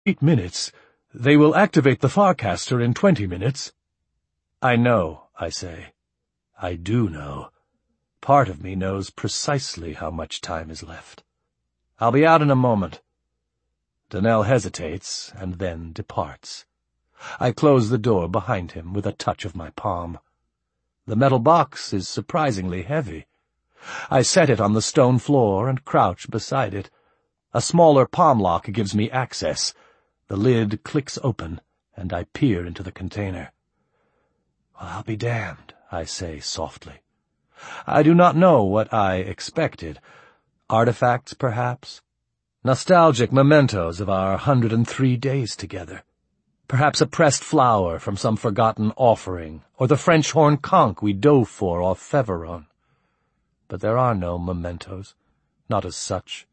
8 minutes. They will activate the Farcaster in 20 minutes. I know, I say. I do know. Part of me knows precisely how much time is left. I'll be out in a moment. Donnell hesitates and then departs. I close the door behind him with a touch of my palm. The metal box is surprisingly heavy. I set it on the stone floor and crouch beside it. A smaller palm lock gives me access. The lid clicks open, and I peer into the container. Well, I'll be damned, I say softly. I do not know what I expected. Artifacts, perhaps? Nostalgic mementos of our 103 days together. Perhaps a pressed flower from some forgotten offering, or the French horn conch we dove for off Feveron. But there are no mementos, not as such.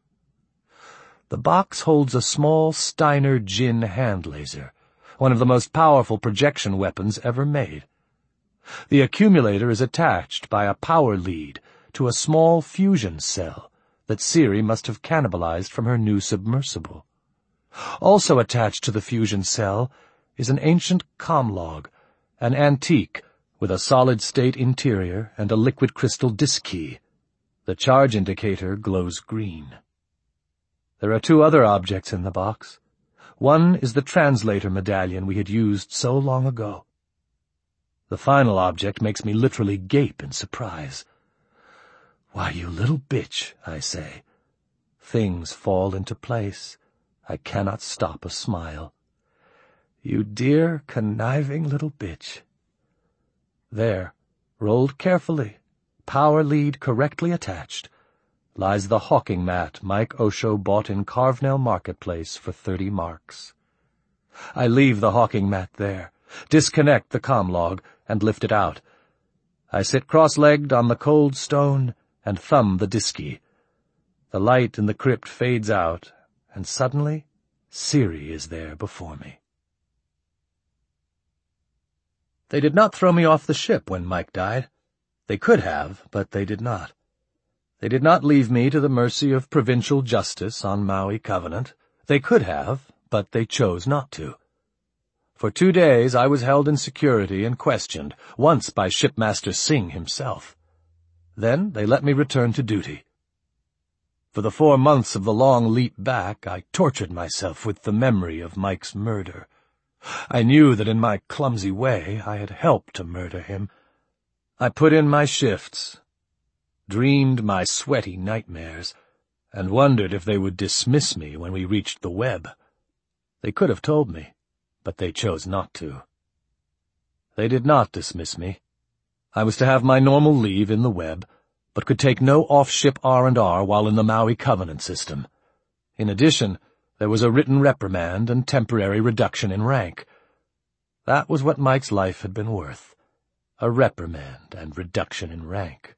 The box holds a small Steiner gin hand laser, one of the most powerful projection weapons ever made. The accumulator is attached by a power lead to a small fusion cell that Ciri must have cannibalized from her new submersible. Also attached to the fusion cell is an ancient comlog, an antique with a solid-state interior and a liquid crystal disk key. The charge indicator glows green. There are 2 other objects in the box. One is the translator medallion we had used so long ago. The final object makes me literally gape in surprise. Why, you little bitch, I say. Things fall into place. I cannot stop a smile. You dear, conniving little bitch. There, rolled carefully, power lead correctly attached, lies the hawking mat Mike Osho bought in Carvnell Marketplace for 30 marks. I leave the hawking mat there, disconnect the comlog, and lift it out. I sit cross-legged on the cold stone and thumb the disky. The light in the crypt fades out, and suddenly Ciri is there before me. They did not throw me off the ship when Mike died. They could have, but they did not. They did not leave me to the mercy of provincial justice on Maui Covenant. They could have, but they chose not to. For 2 days I was held in security and questioned, once by Shipmaster Singh himself. Then they let me return to duty. For the 4 months of the long leap back, I tortured myself with the memory of Mike's murder. I knew that in my clumsy way I had helped to murder him. I put in my shifts, dreamed my sweaty nightmares, and wondered if they would dismiss me when we reached the web. They could have told me, but they chose not to. They did not dismiss me. I was to have my normal leave in the web, but could take no off-ship R&R while in the Maui Covenant system. In addition, there was a written reprimand and temporary reduction in rank. That was what Mike's life had been worth, a reprimand and reduction in rank.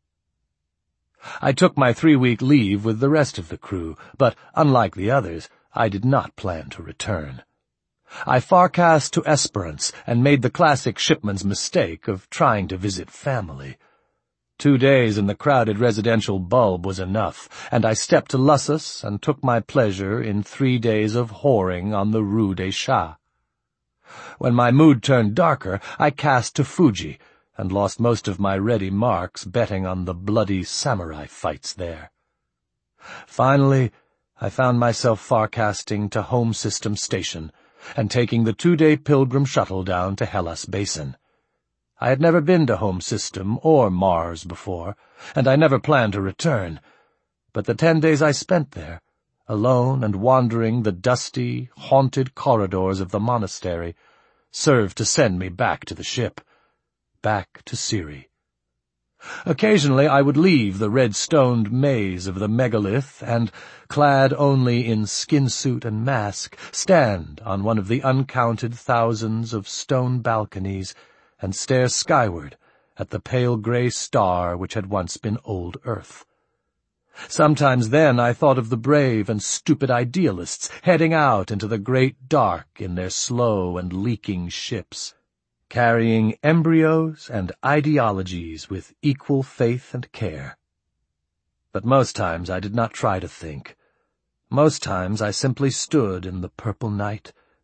I took my 3-week leave with the rest of the crew, but, unlike the others, I did not plan to return. I farcast to Esperance and made the classic shipman's mistake of trying to visit family. 2 days in the crowded residential bulb was enough, and I stepped to Lussus and took my pleasure in 3 days of whoring on the Rue des Chats. When my mood turned darker, I cast to Fuji, and lost most of my ready marks betting on the bloody samurai fights there. Finally, I found myself farcasting to Home System Station, and taking the 2-day Pilgrim shuttle down to Hellas Basin. I had never been to Home System or Mars before, and I never planned to return, but the 10 days I spent there, alone and wandering the dusty, haunted corridors of the monastery, served to send me back to the ship, back to Ciri. Occasionally I would leave the red-stoned maze of the megalith and, clad only in skin suit and mask, stand on one of the uncounted thousands of stone balconies and stare skyward at the pale grey star which had once been old Earth. Sometimes then I thought of the brave and stupid idealists heading out into the great dark in their slow and leaking ships, carrying embryos and ideologies with equal faith and care. But most times I did not try to think. Most times I simply stood in the purple night,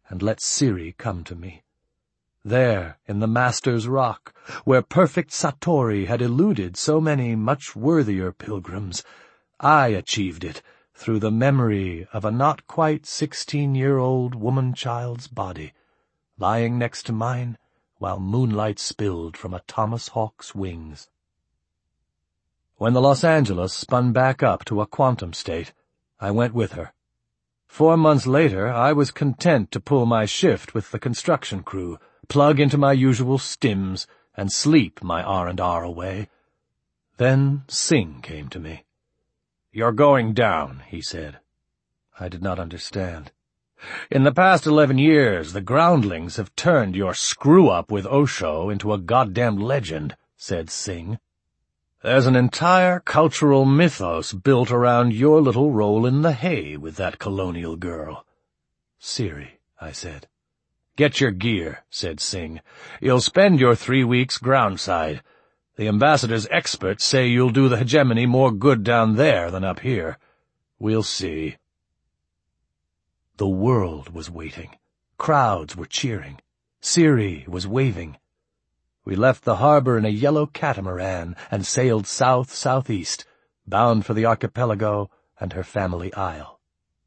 and let Siri come to me. There, in the Master's Rock, where perfect Satori had eluded so many much worthier pilgrims, I achieved it through the memory of a not quite 16-year-old woman-child's body, lying next to mine while moonlight spilled from a Thomas Hawk's wings. When the Los Angeles spun back up to a quantum state, I went with her. 4 months later, I was content to pull my shift with the construction crew, plug into my usual stims, and sleep my R&R away. Then Singh came to me. "You're going down," he said. I did not understand. "In the past 11 years, the groundlings have turned your screw-up with Osho into a goddamn legend," said Singh. "There's an entire cultural mythos built around your little roll in the hay with that colonial girl." "Siri," I said. "Get your gear," said Singh. "You'll spend your 3 weeks groundside. The ambassador's experts say you'll do the hegemony more good down there than up here. We'll see." The world was waiting. Crowds were cheering. Siri was waving. We left the harbor in a yellow catamaran and sailed south-southeast, bound for the archipelago and her family isle.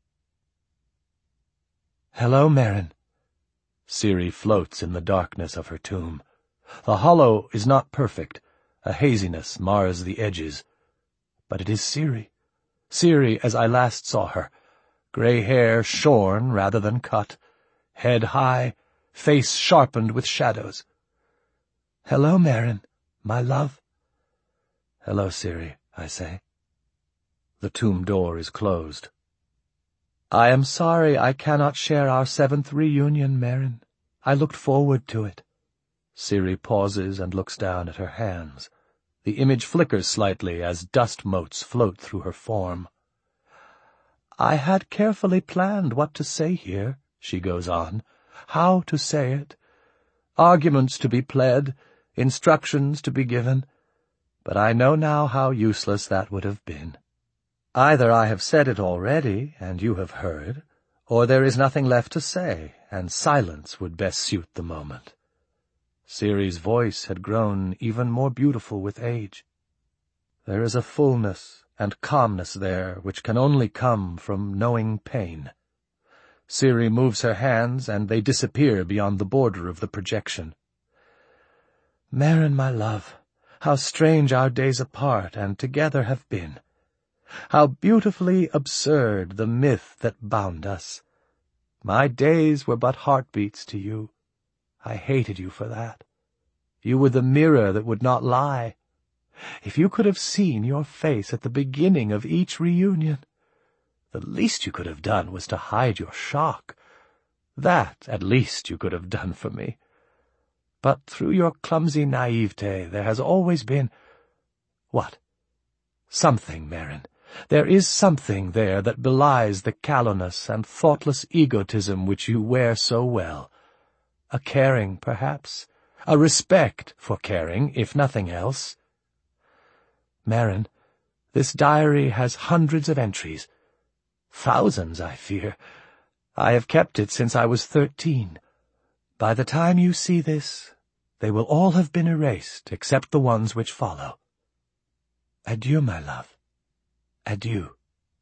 "Hello, Merrin." Siri floats in the darkness of her tomb. The hollow is not perfect. A haziness mars the edges. But it is Siri. Siri as I last saw her. Gray hair shorn rather than cut. Head high, face sharpened with shadows. "Hello, Merrin, my love." "Hello, Siri," I say. The tomb door is closed. "I am sorry I cannot share our 7th reunion, Merrin. I looked forward to it." Siri pauses and looks down at her hands. The image flickers slightly as dust motes float through her form. "I had carefully planned what to say here," she goes on, "how to say it. Arguments to be pled, instructions to be given, but I know now how useless that would have been. Either I have said it already, and you have heard, or there is nothing left to say, and silence would best suit the moment." Siri's voice had grown even more beautiful with age. There is a fullness and calmness there which can only come from knowing pain. Siri moves her hands, and they disappear beyond the border of the projection. "Merrin, my love, how strange our days apart and together have been. How beautifully absurd the myth that bound us. My days were but heartbeats to you. I hated you for that. You were the mirror that would not lie. If you could have seen your face at the beginning of each reunion, the least you could have done was to hide your shock. That, at least, you could have done for me. But through your clumsy naivete there has always been— What? Something, Merrin. There is something there that belies the callousness and thoughtless egotism which you wear so well. A caring, perhaps. A respect for caring, if nothing else. Merrin, this diary has hundreds of entries. Thousands, I fear. I have kept it since I was 13. By the time you see this, they will all have been erased, except the ones which follow. Adieu, my love. Adieu.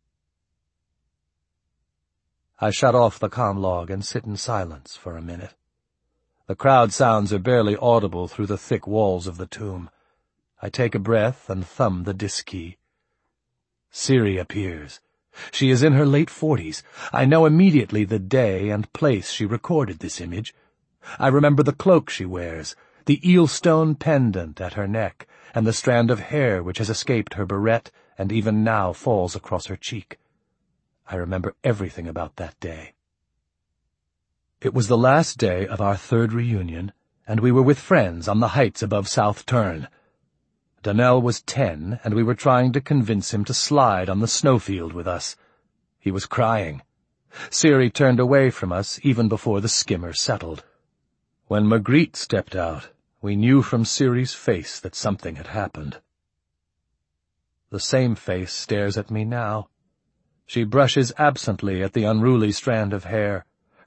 I shut off the comm-log and sit in silence for a minute. The crowd sounds are barely audible through the thick walls of the tomb. I take a breath and thumb the disk key. Siri appears. She is in her late 40s. I know immediately the day and place she recorded this image. I remember the cloak she wears, the eelstone pendant at her neck, and the strand of hair which has escaped her barrette and even now falls across her cheek. I remember everything about that day. It was the last day of our 3rd reunion, and we were with friends on the heights above South Turn. Donnell was 10, and we were trying to convince him to slide on the snowfield with us. He was crying. Siri turned away from us even before the skimmer settled. When Magritte stepped out, we knew from Siri's face that something had happened. The same face stares at me now. She brushes absently at the unruly strand of hair.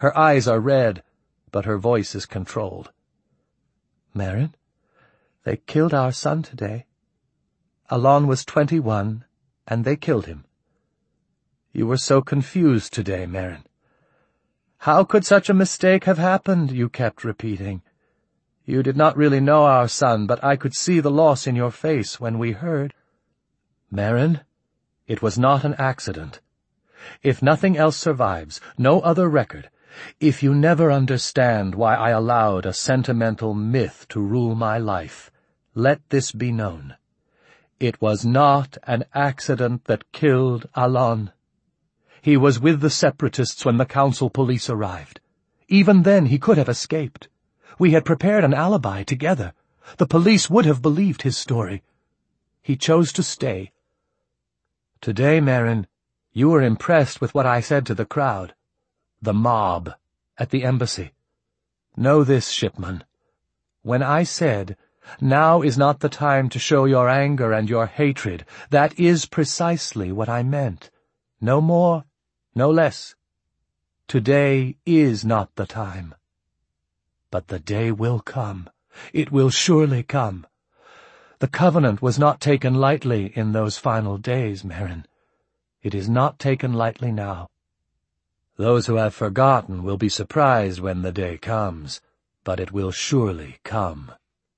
Her eyes are red, but her voice is controlled. "Merrin, they killed our son today. Alon was 21, and they killed him. You were so confused today, Merrin. How could such a mistake have happened, you kept repeating. You did not really know our son, but I could see the loss in your face when we heard. Merrin, it was not an accident. If nothing else survives, no other record, if you never understand why I allowed a sentimental myth to rule my life, let this be known. It was not an accident that killed Alon. He was with the separatists when the council police arrived. Even then he could have escaped. We had prepared an alibi together. The police would have believed his story. He chose to stay. Today, Merrin, you were impressed with what I said to the crowd, the mob, at the embassy. Know this, Shipman. When I said, now is not the time to show your anger and your hatred, that is precisely what I meant. No more, no less. Today is not the time. But the day will come. It will surely come. The covenant was not taken lightly in those final days, Merrin. It is not taken lightly now. Those who have forgotten will be surprised when the day comes, but it will surely come.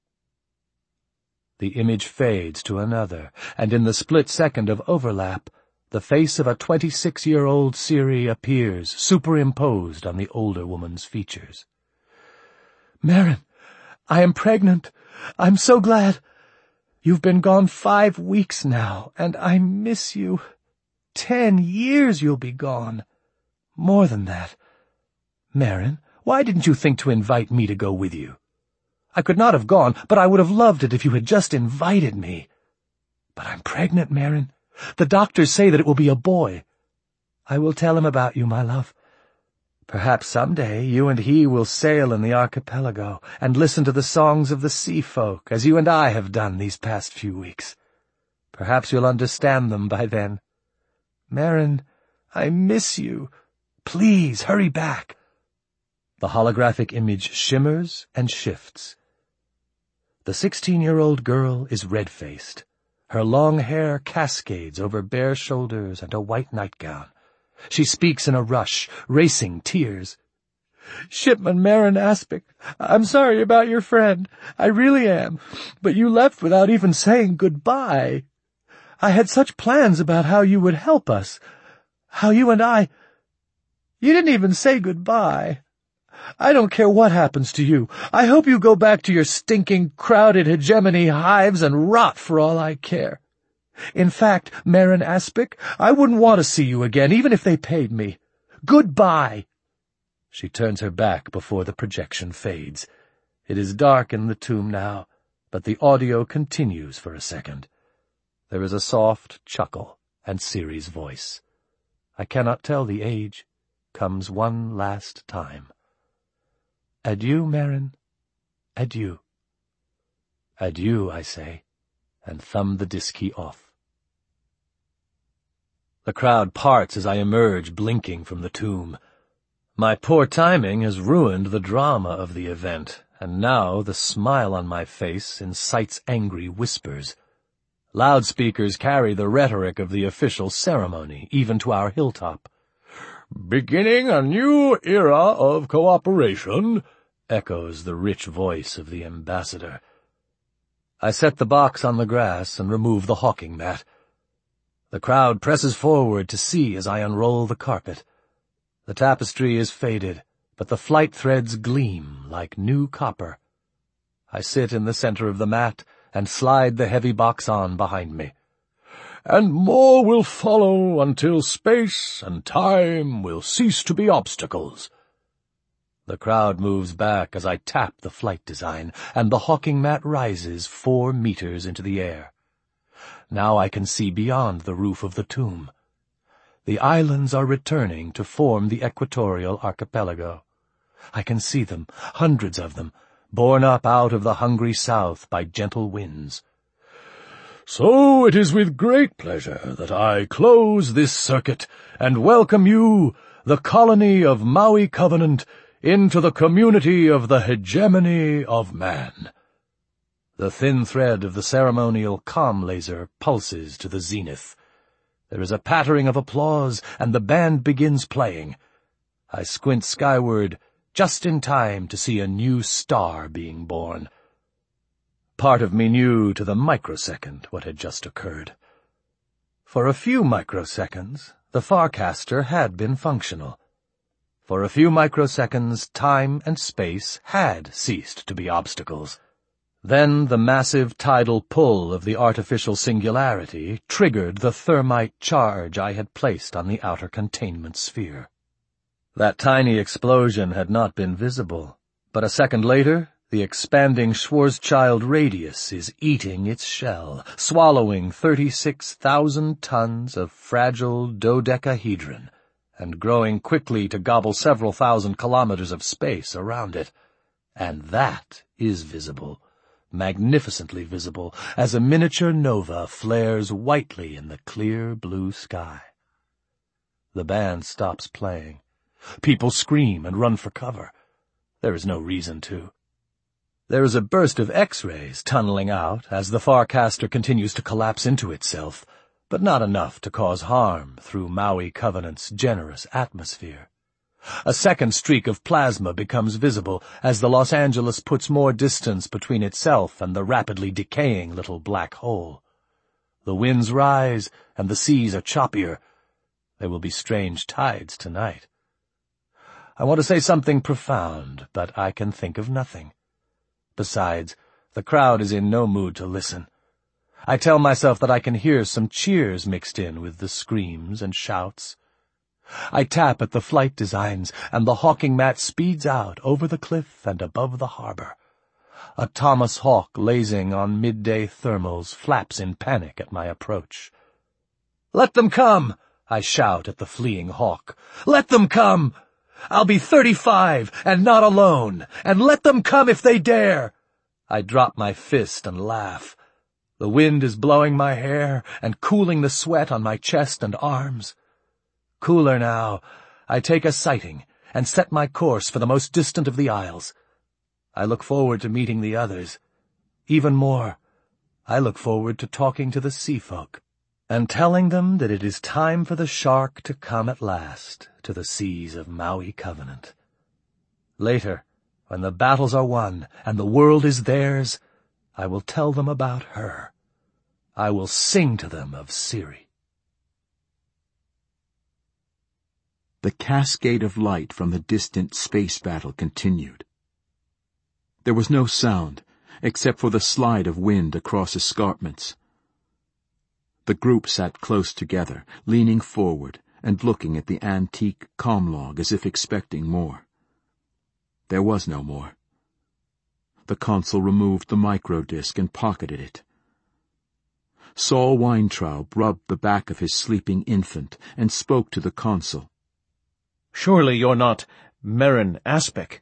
The image fades to another, and in the split second of overlap, the face of a 26-year-old Siri appears, superimposed on the older woman's features. Merrin, I am pregnant. I'm so glad. You've been gone 5 weeks now, and I miss you. 10 years you'll be gone. More than that. Merrin, why didn't you think to invite me to go with you? I could not have gone, but I would have loved it if you had just invited me. But I'm pregnant, Merrin. The doctors say that it will be a boy. I will tell him about you, my love. Perhaps someday you and he will sail in the archipelago and listen to the songs of the sea folk, as you and I have done these past few weeks. Perhaps you'll understand them by then. Merrin, I miss you. Please, hurry back. The holographic image shimmers and shifts. The 16-year-old girl is red-faced. Her long hair cascades over bare shoulders and a white nightgown. She speaks in a rush, racing tears. Shipman Merrin Aspic, I'm sorry about your friend. I really am. But you left without even saying goodbye. I had such plans about how you would help us. How you and I... You didn't even say goodbye. I don't care what happens to you. I hope you go back to your stinking, crowded hegemony hives and rot for all I care. In fact, Merrin Aspic, I wouldn't want to see you again, even if they paid me. Goodbye. She turns her back before the projection fades. It is dark in the tomb now, but the audio continues for a second. There is a soft chuckle and Siri's voice. I cannot tell the age. Comes one last time. Adieu, Merrin. Adieu. Adieu, I say, and thumb the disk key off. The crowd parts as I emerge, blinking from the tomb. My poor timing has ruined the drama of the event, and now the smile on my face incites angry whispers. Loudspeakers carry the rhetoric of the official ceremony, even to our hilltop. "Beginning a new era of cooperation," echoes the rich voice of the ambassador. I set the box on the grass and remove the hawking mat. The crowd presses forward to see as I unroll the carpet. The tapestry is faded, but the flight threads gleam like new copper. I sit in the center of the mat and slide the heavy box on behind me. "And more will follow until space and time will cease to be obstacles." The crowd moves back as I tap the flight design, and the hawking mat rises 4 meters into the air. Now I can see beyond the roof of the tomb. The islands are returning to form the equatorial archipelago. I can see them, hundreds of them, borne up out of the hungry south by gentle winds. "So it is with great pleasure that I close this circuit and welcome you, the colony of Maui Covenant into the community of the hegemony of man. The thin thread of the ceremonial comm laser pulses to the zenith. There is a pattering of applause, and the band begins playing. I squint skyward, just in time to see a new star being born. Part of me knew to the microsecond what had just occurred. For a few microseconds, the Farcaster had been functional. For a few microseconds, time and space had ceased to be obstacles. Then the massive tidal pull of the artificial singularity triggered the thermite charge I had placed on the outer containment sphere. That tiny explosion had not been visible, but a second later, the expanding Schwarzschild radius is eating its shell, swallowing 36,000 tons of fragile dodecahedron, and growing quickly to gobble several thousand kilometers of space around it. And that is visible, magnificently visible, as a miniature nova flares whitely in the clear blue sky. The band stops playing. People scream and run for cover. There is no reason to. There is a burst of X-rays tunneling out as the Farcaster continues to collapse into itself, but not enough to cause harm through Maui Covenant's generous atmosphere. A second streak of plasma becomes visible as the Los Angeles puts more distance between itself and the rapidly decaying little black hole. The winds rise, and the seas are choppier. There will be strange tides tonight. I want to say something profound, but I can think of nothing. Besides, the crowd is in no mood to listen. I tell myself that I can hear some cheers mixed in with the screams and shouts. I tap at the flight designs, and the hawking mat speeds out over the cliff and above the harbor. A Thomas Hawk lazing on midday thermals flaps in panic at my approach. "Let them come!" I shout at the fleeing hawk. "Let them come! I'll be 35 and not alone, and let them come if they dare!" I drop my fist and laugh. The wind is blowing my hair and cooling the sweat on my chest and arms. Cooler now, I take a sighting and set my course for the most distant of the isles. I look forward to meeting the others. Even more, I look forward to talking to the sea folk and telling them that it is time for the shark to come at last to the seas of Maui Covenant. Later, when the battles are won and the world is theirs, I will tell them about her. I will sing to them of Siri. The cascade of light from the distant space battle continued. There was no sound, except for the slide of wind across escarpments. The group sat close together, leaning forward and looking at the antique comm-log as if expecting more. There was no more. The consul removed the microdisc and pocketed it. Saul Weintraub rubbed the back of his sleeping infant and spoke to the consul. "Surely you're not Merrin Aspic?"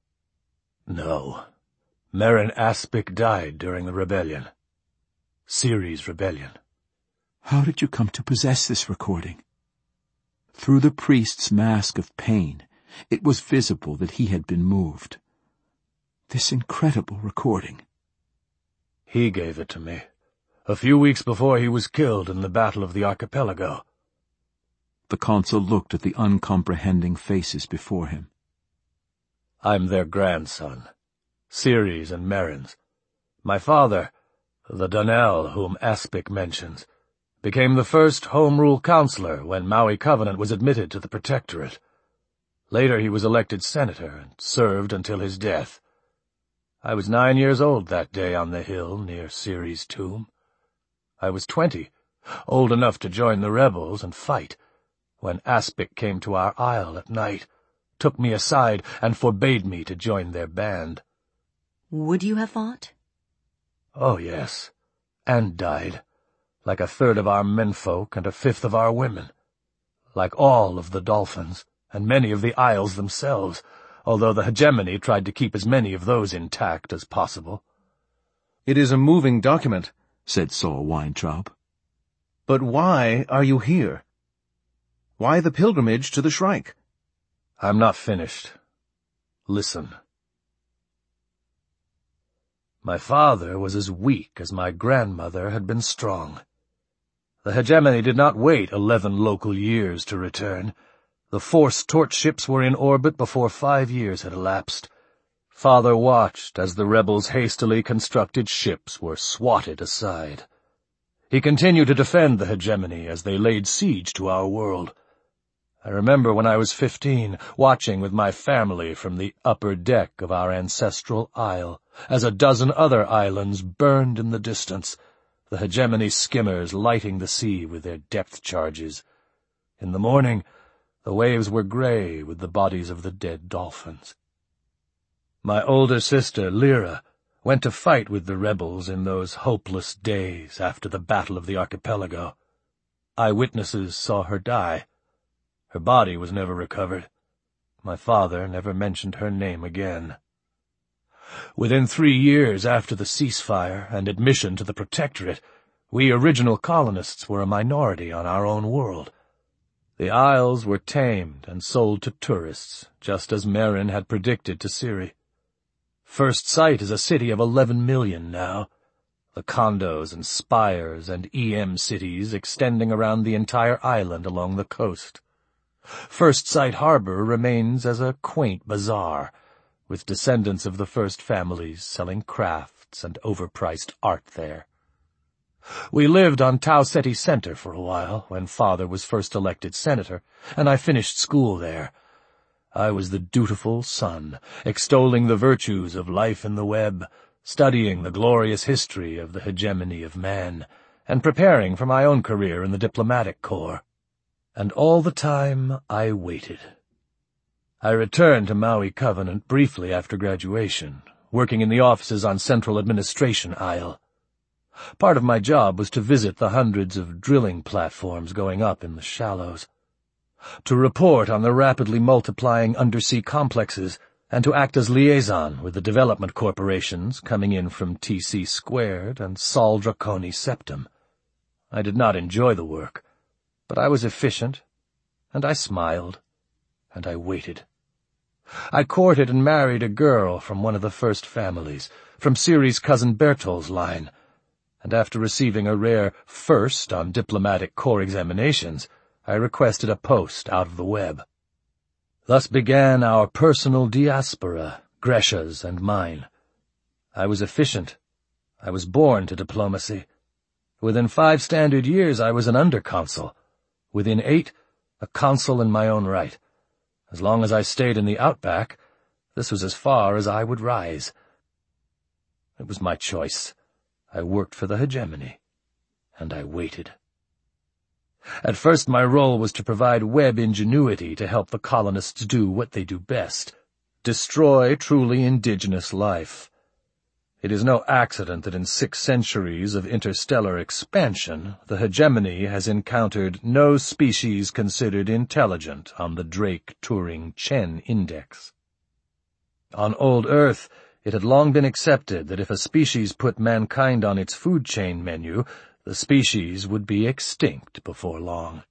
No. Merrin Aspic died during the rebellion. Siri's rebellion. How did you come to possess this recording? Through the priest's mask of pain, it was visible that he had been moved. This incredible recording. He gave it to me, a few weeks before he was killed in the Battle of the Archipelago. The consul looked at the uncomprehending faces before him. I'm their grandson, Siri's and Merrin's. My father, the Donnell whom Aspic mentions, became the first Home Rule Counselor when Maui Covenant was admitted to the Protectorate. Later he was elected senator and served until his death. I was 9 years old that day on the hill near Siri's tomb. I was 20, old enough to join the rebels and fight, when Aspic came to our isle at night, took me aside, and forbade me to join their band. Would you have fought? Oh, yes, and died, like a third of our menfolk and a fifth of our women, like all of the dolphins, and many of the isles themselves, although the hegemony tried to keep as many of those intact as possible. "It is a moving document," said Saul Weintraub. "But why are you here? Why the pilgrimage to the Shrike?" I'm not finished. Listen. My father was as weak as my grandmother had been strong. The hegemony did not wait 11 local years to return. The force torch ships were in orbit before 5 years had elapsed. Father watched as the rebels' hastily constructed ships were swatted aside. He continued to defend the hegemony as they laid siege to our world. I remember when I was 15, watching with my family from the upper deck of our ancestral isle, as a dozen other islands burned in the distance, the hegemony skimmers lighting the sea with their depth charges. In the morning, the waves were gray with the bodies of the dead dolphins. My older sister, Lyra, went to fight with the rebels in those hopeless days after the Battle of the Archipelago. Eyewitnesses saw her die. Her body was never recovered. My father never mentioned her name again. Within 3 years after the ceasefire and admission to the Protectorate, we original colonists were a minority on our own world. The isles were tamed and sold to tourists, just as Merrin had predicted to Ciri. First Sight is a city of 11 million now, the condos and spires and EM cities extending around the entire island along the coast. First Sight Harbor remains as a quaint bazaar, with descendants of the first families selling crafts and overpriced art there. We lived on Tau Ceti Center for a while when Father was first elected senator, and I finished school there. I was the dutiful son, extolling the virtues of life in the web, studying the glorious history of the hegemony of man, and preparing for my own career in the diplomatic corps. And all the time I waited. I returned to Maui Covenant briefly after graduation, working in the offices on Central Administration Isle. Part of my job was to visit the hundreds of drilling platforms going up in the shallows, to report on the rapidly multiplying undersea complexes, and to act as liaison with the development corporations coming in from TC Squared and Sol Draconi Septum. I did not enjoy the work, but I was efficient, and I smiled, and I waited. I courted and married a girl from one of the first families, from Ciri's cousin Bertol's line, and after receiving a rare first on diplomatic corps examinations, I requested a post out of the web. Thus began our personal diaspora, Gresha's and mine. I was efficient. I was born to diplomacy. Within 5 standard years I was an underconsul. Within 8, a consul in my own right. As long as I stayed in the outback, this was as far as I would rise. It was my choice. I worked for the hegemony, and I waited. At first my role was to provide web ingenuity to help the colonists do what they do best, destroy truly indigenous life. It is no accident that in 6 centuries of interstellar expansion, the hegemony has encountered no species considered intelligent on the Drake-Turing-Chen Index. On old Earth, it had long been accepted that if a species put mankind on its food chain menu, the species would be extinct before long.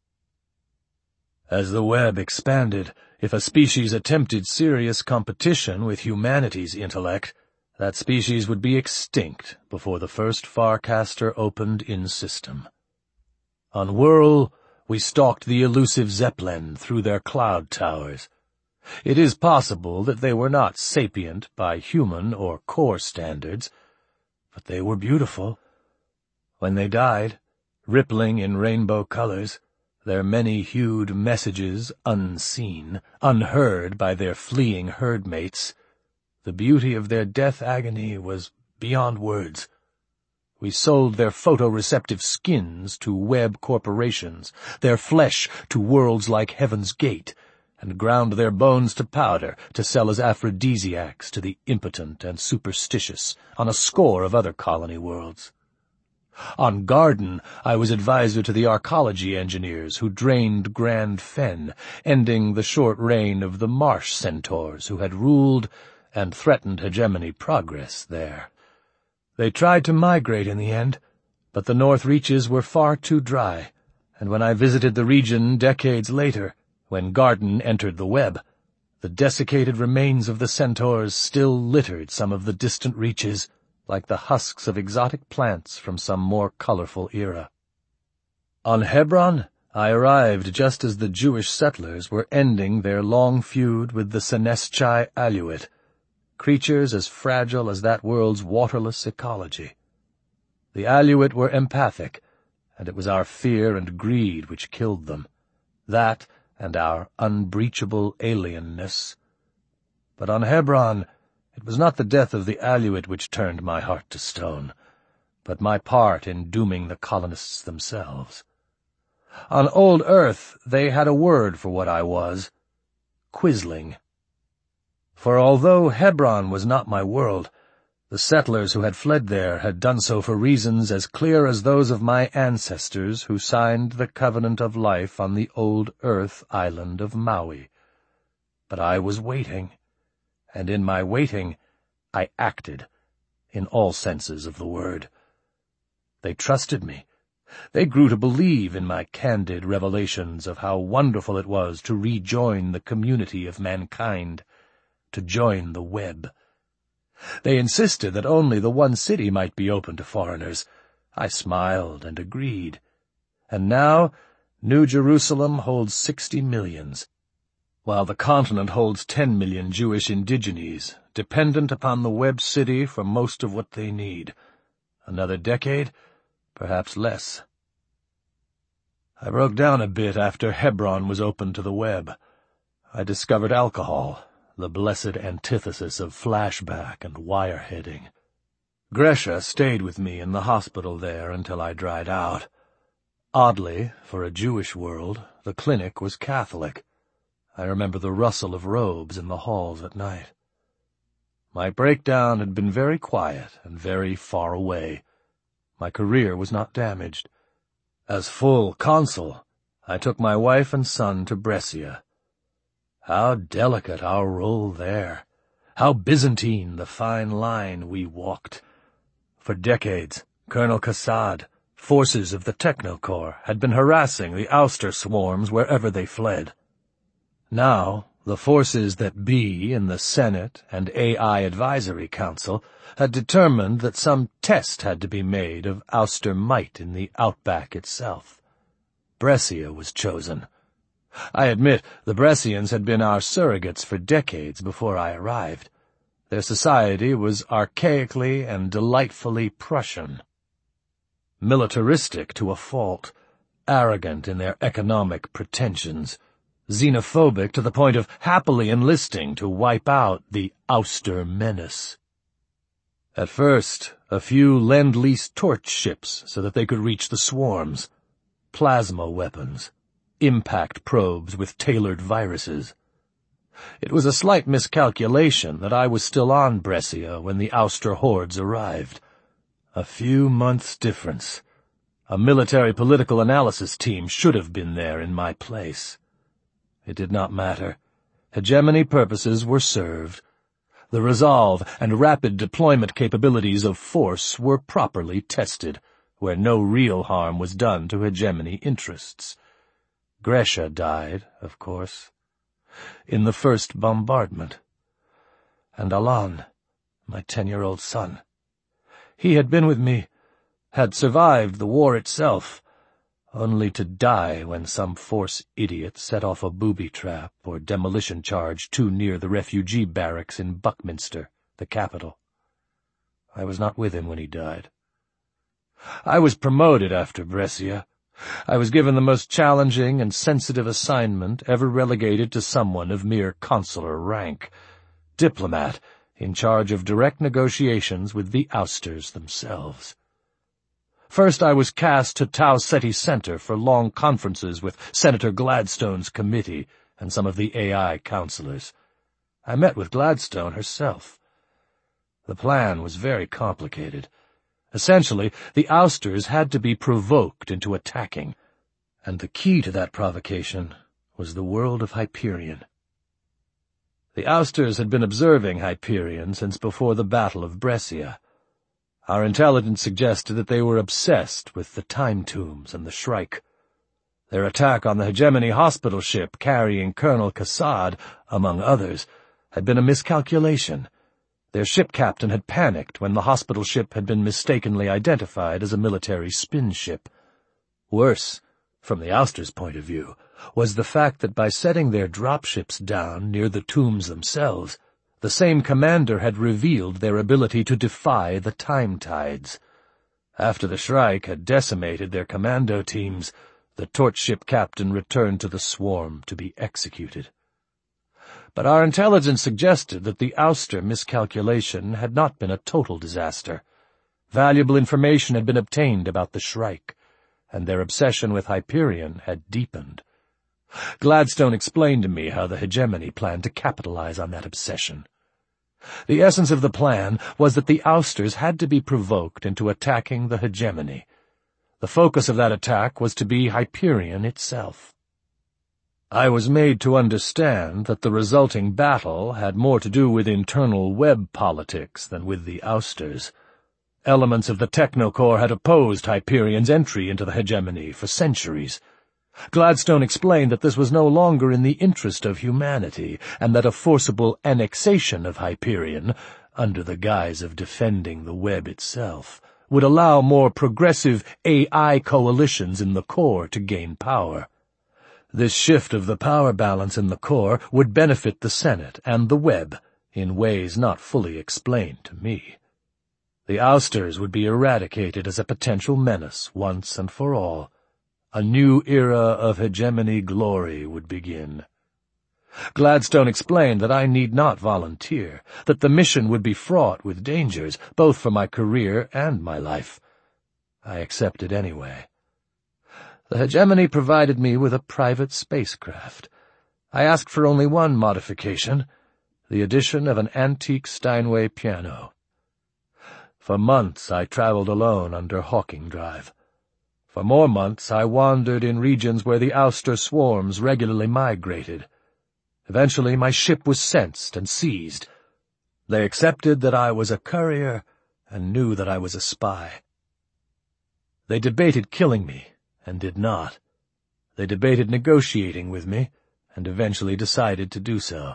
As the web expanded, if a species attempted serious competition with humanity's intellect, that species would be extinct before the first Farcaster opened in system. On Whirl, we stalked the elusive Zeppelin through their cloud towers. It is possible that they were not sapient by human or core standards, but they were beautiful. When they died, rippling in rainbow colors, their many-hued messages unseen, unheard by their fleeing herdmates, the beauty of their death agony was beyond words. We sold their photoreceptive skins to web corporations, their flesh to worlds like Heaven's Gate, and ground their bones to powder to sell as aphrodisiacs to the impotent and superstitious on a score of other colony worlds. On Garden, I was advisor to the arcology engineers who drained Grand Fen, ending the short reign of the marsh centaurs who had ruled and threatened hegemony progress there. They tried to migrate in the end, but the north reaches were far too dry, and when I visited the region decades later, when Garden entered the web, The desiccated remains of the centaurs still littered some of the distant reaches, like the husks of exotic plants from some more colorful era. On Hebron, I arrived just as the Jewish settlers were ending their long feud with the Seneschi Aluit, creatures as fragile as that world's waterless ecology. The Aluit were empathic, and it was our fear and greed which killed them. That and our unbreachable alienness. But on Hebron, it was not the death of the Aluit which turned my heart to stone, but my part in dooming the colonists themselves. On old Earth, they had a word for what I was: Quisling. For although Hebron was not my world, the settlers who had fled there had done so for reasons as clear as those of my ancestors who signed the covenant of life on the old Earth island of Maui. But I was waiting, and in my waiting I acted, in all senses of the word. They trusted me. They grew to believe in my candid revelations of how wonderful it was to rejoin the community of mankind, to join the web. They insisted that only the one city might be open to foreigners. I smiled and agreed. And now New Jerusalem holds 60 millions, while the continent holds 10 million Jewish indigenes, dependent upon the web city for most of what they need. Another decade, perhaps less. I broke down a bit after Hebron was open to the web. I discovered alcohol, the blessed antithesis of flashback and wireheading. Gresha stayed with me in the hospital there until I dried out. Oddly, for a Jewish world, the clinic was Catholic. I remember the rustle of robes in the halls at night. My breakdown had been very quiet and very far away. My career was not damaged. As full consul, I took my wife and son to Brescia. How delicate our role there! How Byzantine the fine line we walked! For decades, Colonel Kassad, forces of the Technocorps, had been harassing the ouster swarms wherever they fled. Now, the forces that be in the Senate and AI Advisory Council had determined that some test had to be made of ouster might in the outback itself. Brescia was chosen. I admit the Brescians had been our surrogates for decades before I arrived. Their society was archaically and delightfully Prussian. Militaristic to a fault, arrogant in their economic pretensions, xenophobic to the point of happily enlisting to wipe out the ouster menace. At first, a few Lend-Lease torch ships so that they could reach the swarms, plasma weapons, impact probes with tailored viruses. It was a slight miscalculation that I was still on Brescia when the ouster hordes arrived. A few months' difference. A military political analysis team should have been there in my place. It did not matter. Hegemony purposes were served. The resolve and rapid deployment capabilities of force were properly tested, where no real harm was done to hegemony interests. Gresha died, of course, in the first bombardment. And Alan, my 10-year-old son. He had been with me, had survived the war itself, only to die when some force idiot set off a booby trap or demolition charge too near the refugee barracks in Buckminster, the capital. I was not with him when he died. I was promoted after Brescia. I was given the most challenging and sensitive assignment ever relegated to someone of mere consular rank, diplomat in charge of direct negotiations with the ousters themselves. First I was cast to Tau Ceti Center for long conferences with Senator Gladstone's committee and some of the AI counselors. I met with Gladstone herself. The plan was very complicated. Essentially, the ousters had to be provoked into attacking, and the key to that provocation was the world of Hyperion. The ousters had been observing Hyperion since before the Battle of Brescia. Our intelligence suggested that they were obsessed with the time tombs and the Shrike. Their attack on the Hegemony hospital ship carrying Colonel Kassad, among others, had been a miscalculation. Their ship captain had panicked when the hospital ship had been mistakenly identified as a military spin ship. Worse, from the Ousters' point of view, was the fact that by setting their dropships down near the tombs themselves, the same commander had revealed their ability to defy the time tides. After the Shrike had decimated their commando teams, the torch ship captain returned to the swarm to be executed. But our intelligence suggested that the Ouster miscalculation had not been a total disaster. Valuable information had been obtained about the Shrike, and their obsession with Hyperion had deepened. Gladstone explained to me how the Hegemony planned to capitalize on that obsession. The essence of the plan was that the Ousters had to be provoked into attacking the Hegemony. The focus of that attack was to be Hyperion itself. I was made to understand that the resulting battle had more to do with internal web politics than with the Ousters. Elements of the Technocorps had opposed Hyperion's entry into the Hegemony for centuries. Gladstone explained that this was no longer in the interest of humanity, and that a forcible annexation of Hyperion, under the guise of defending the web itself, would allow more progressive AI coalitions in the Corps to gain power. This shift of the power balance in the Corps would benefit the Senate and the web in ways not fully explained to me. The Ousters would be eradicated as a potential menace once and for all. A new era of Hegemony glory would begin. Gladstone explained that I need not volunteer, that the mission would be fraught with dangers, both for my career and my life. I accepted anyway. The Hegemony provided me with a private spacecraft. I asked for only one modification, the addition of an antique Steinway piano. For months I traveled alone under Hawking Drive. For more months I wandered in regions where the Ouster swarms regularly migrated. Eventually my ship was sensed and seized. They accepted that I was a courier and knew that I was a spy. They debated killing me, and did not. They debated negotiating with me, and eventually decided to do so.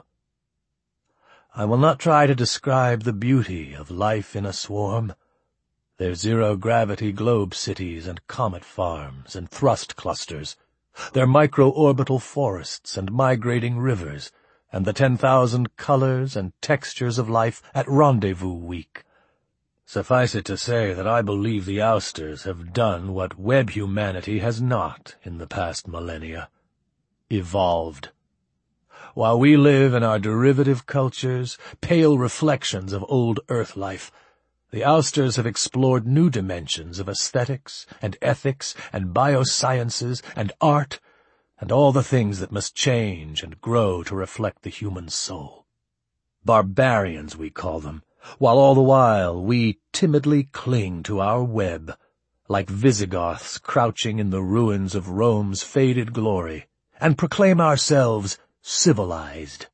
I will not try to describe the beauty of life in a swarm. Their zero-gravity globe cities and comet farms and thrust clusters, their micro-orbital forests and migrating rivers, and the 10,000 colors and textures of life at Rendezvous Week. Suffice it to say that I believe the Ousters have done what web humanity has not in the past millennia. Evolved. While we live in our derivative cultures, pale reflections of old Earth life, the Ousters have explored new dimensions of aesthetics and ethics and biosciences and art and all the things that must change and grow to reflect the human soul. Barbarians, we call them, while all the while we timidly cling to our web, like Visigoths crouching in the ruins of Rome's faded glory, and proclaim ourselves civilized.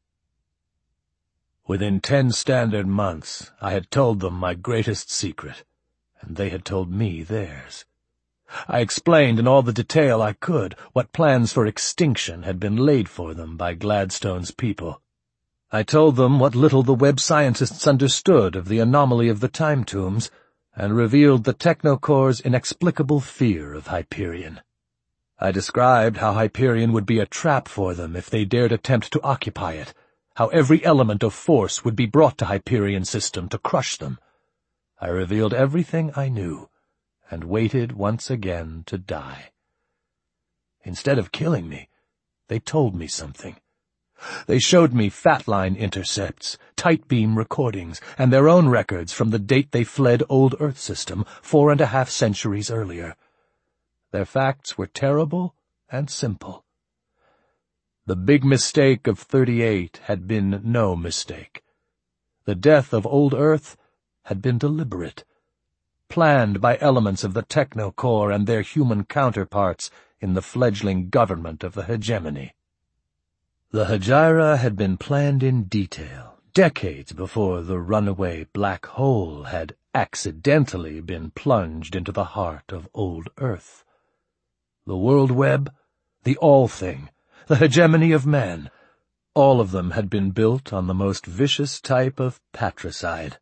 Within 10 standard months, I had told them my greatest secret, and they had told me theirs. I explained in all the detail I could what plans for extinction had been laid for them by Gladstone's people. I told them what little the web scientists understood of the anomaly of the time tombs, and revealed the Technocorps' inexplicable fear of Hyperion. I described how Hyperion would be a trap for them if they dared attempt to occupy it, how every element of force would be brought to Hyperion's system to crush them. I revealed everything I knew, and waited once again to die. Instead of killing me, they told me something. They showed me Fatline intercepts, tight-beam recordings, and their own records from the date they fled Old Earth System 4.5 centuries earlier. Their facts were terrible and simple. The big mistake of 38 had been no mistake. The death of Old Earth had been deliberate, planned by elements of the Technocorps and their human counterparts in the fledgling government of the Hegemony. The Hegira had been planned in detail, decades before the runaway black hole had accidentally been plunged into the heart of Old Earth. The World Web, the all-thing, the hegemony of man. All of them had been built on the most vicious type of patricide.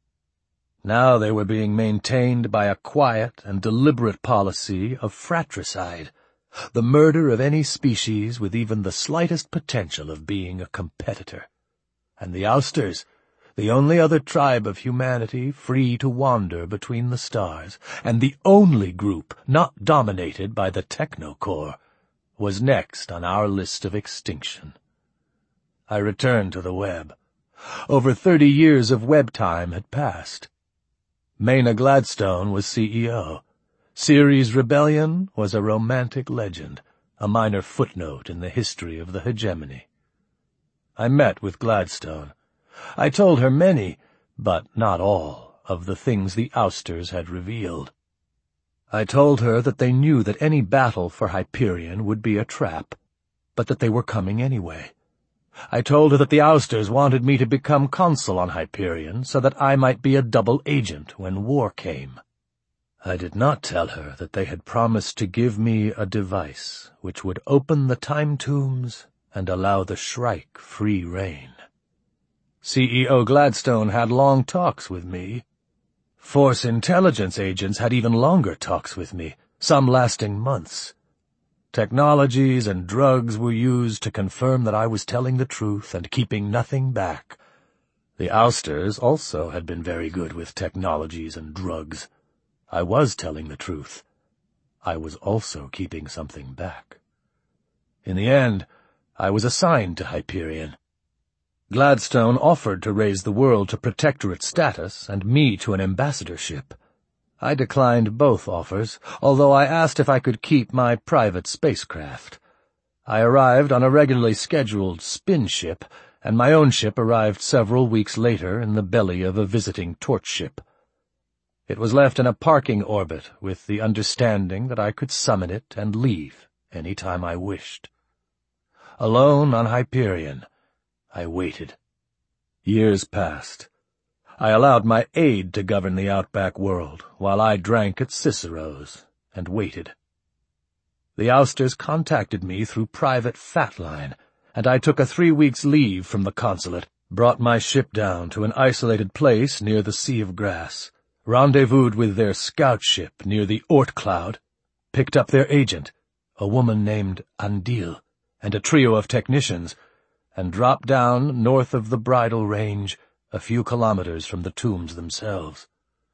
Now they were being maintained by a quiet and deliberate policy of fratricide, the murder of any species with even the slightest potential of being a competitor. And the Ousters, the only other tribe of humanity free to wander between the stars, and the only group not dominated by the Technocore, was next on our list of extinction. I returned to the web. Over 30 years of web time had passed. Mayna Gladstone was CEO. Ceres Rebellion was a romantic legend, a minor footnote in the history of the hegemony. I met with Gladstone. I told her many, but not all, of the things the Ousters had revealed. I told her that they knew that any battle for Hyperion would be a trap, but that they were coming anyway. I told her that the Ousters wanted me to become consul on Hyperion so that I might be a double agent when war came. I did not tell her that they had promised to give me a device which would open the time tombs and allow the Shrike free rein. CEO Gladstone had long talks with me. Force intelligence agents had even longer talks with me, some lasting months. Technologies and drugs were used to confirm that I was telling the truth and keeping nothing back. The Ousters also had been very good with technologies and drugs. I was telling the truth. I was also keeping something back. In the end, I was assigned to Hyperion. Gladstone offered to raise the world to protectorate status and me to an ambassadorship. I declined both offers, although I asked if I could keep my private spacecraft. I arrived on a regularly scheduled spin ship, and my own ship arrived several weeks later in the belly of a visiting torch ship. It was left in a parking orbit with the understanding that I could summon it and leave any time I wished. Alone on Hyperion, I waited. Years passed. I allowed my aide to govern the outback world, while I drank at Cicero's, and waited. The Ousters contacted me through private fat line, and I took a 3 weeks' leave from the consulate, brought my ship down to an isolated place near the Sea of Grass, rendezvoused with their scout ship near the Oort Cloud, picked up their agent, a woman named Andil, and a trio of technicians, and dropped down north of the Bridle Range, a few kilometers from the tombs themselves.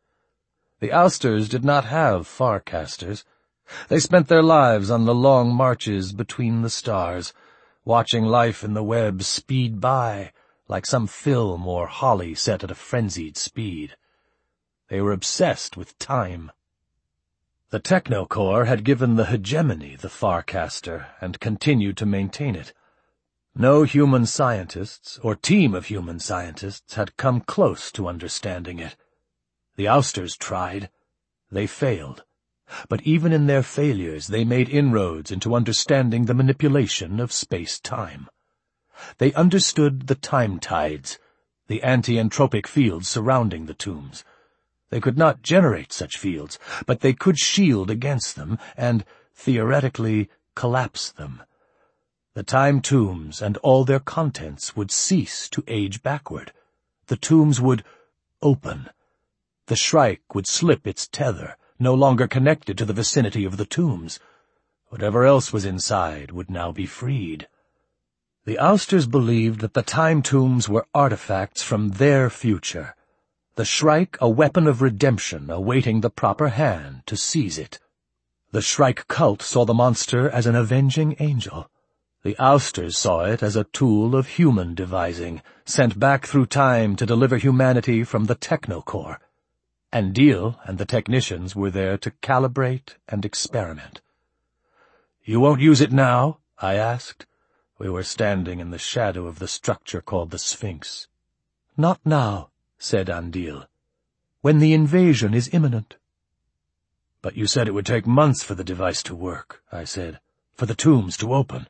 The Ousters did not have Farcasters. They spent their lives on the long marches between the stars, watching life in the web speed by, like some film or holly set at a frenzied speed. They were obsessed with time. The Technocore had given the hegemony the Farcaster, and continued to maintain it. No human scientists, or team of human scientists, had come close to understanding it. The Ousters tried. They failed. But even in their failures they made inroads into understanding the manipulation of space-time. They understood the time tides, the anti-entropic fields surrounding the tombs. They could not generate such fields, but they could shield against them and, theoretically, collapse them. The time tombs and all their contents would cease to age backward. The tombs would open. The Shrike would slip its tether, no longer connected to the vicinity of the tombs. Whatever else was inside would now be freed. The Ousters believed that the time tombs were artifacts from their future, the Shrike a weapon of redemption awaiting the proper hand to seize it. The Shrike cult saw the monster as an avenging angel. The Ousters saw it as a tool of human devising, sent back through time to deliver humanity from the Technocore. Andil and the technicians were there to calibrate and experiment. "You won't use it now?" I asked. We were standing in the shadow of the structure called the Sphinx. "Not now," said Andil. "When the invasion is imminent." "But you said it would take months for the device to work," I said, "for the tombs to open."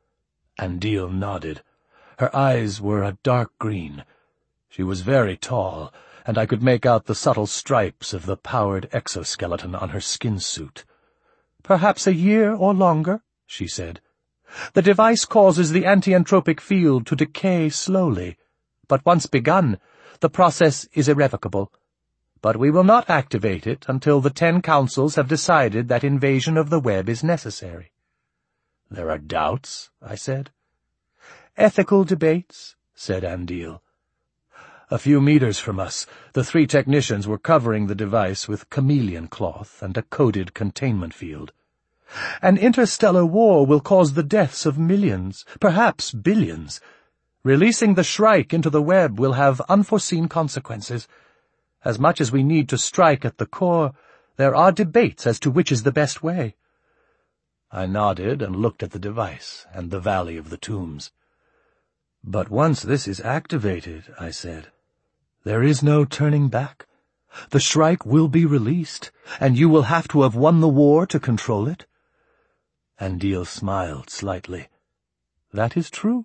Andil nodded. Her eyes were a dark green. She was very tall, and I could make out the subtle stripes of the powered exoskeleton on her skin suit. "Perhaps a year or longer," she said. The device causes the anti-entropic field to decay slowly, but once begun, the process is irrevocable. But we will not activate it until the 10 councils have decided that invasion of the web is necessary." "There are doubts?" I said. "Ethical debates," said Andil. A few meters from us, the 3 technicians were covering the device with chameleon cloth and a coded containment field. "An interstellar war will cause the deaths of millions, perhaps billions. Releasing the Shrike into the web will have unforeseen consequences. As much as we need to strike at the core, there are debates as to which is the best way." I nodded and looked at the device and the Valley of the Tombs. "But once this is activated," I said, "there is no turning back. The Shrike will be released, and you will have to have won the war to control it." Andil smiled slightly. "That is true."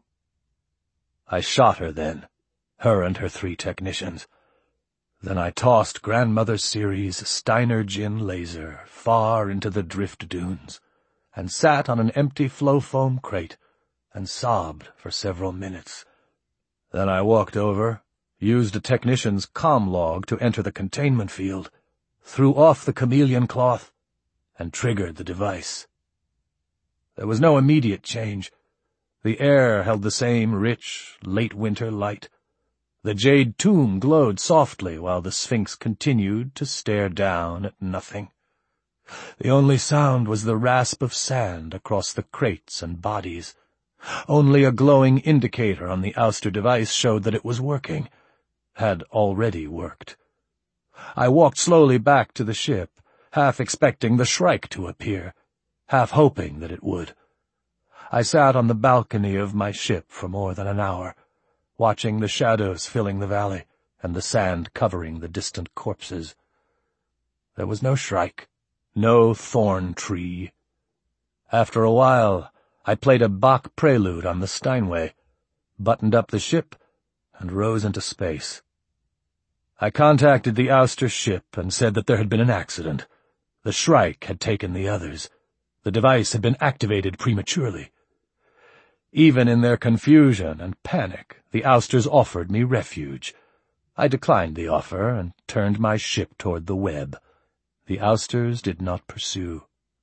I shot her then, her and her 3 technicians. Then I tossed Grandmother Ceres' Steiner gin laser far into the drift dunes, and sat on an empty flow-foam crate and sobbed for several minutes. Then I walked over, used a technician's comm log to enter the containment field, threw off the chameleon cloth, and triggered the device. There was no immediate change. The air held the same rich, late-winter light. The jade tomb glowed softly while the Sphinx continued to stare down at nothing. The only sound was the rasp of sand across the crates and bodies. Only a glowing indicator on the ouster device showed that it was working, had already worked. I walked slowly back to the ship, half expecting the Shrike to appear, half hoping that it would. I sat on the balcony of my ship for more than an hour, watching the shadows filling the valley and the sand covering the distant corpses. There was no Shrike, no thorn tree. After a while, I played a Bach prelude on the Steinway, buttoned up the ship, and rose into space. I contacted the ouster ship and said that there had been an accident. The Shrike had taken the others. The device had been activated prematurely. Even in their confusion and panic, the ousters offered me refuge. I declined the offer and turned my ship toward the web. The ousters did not pursue.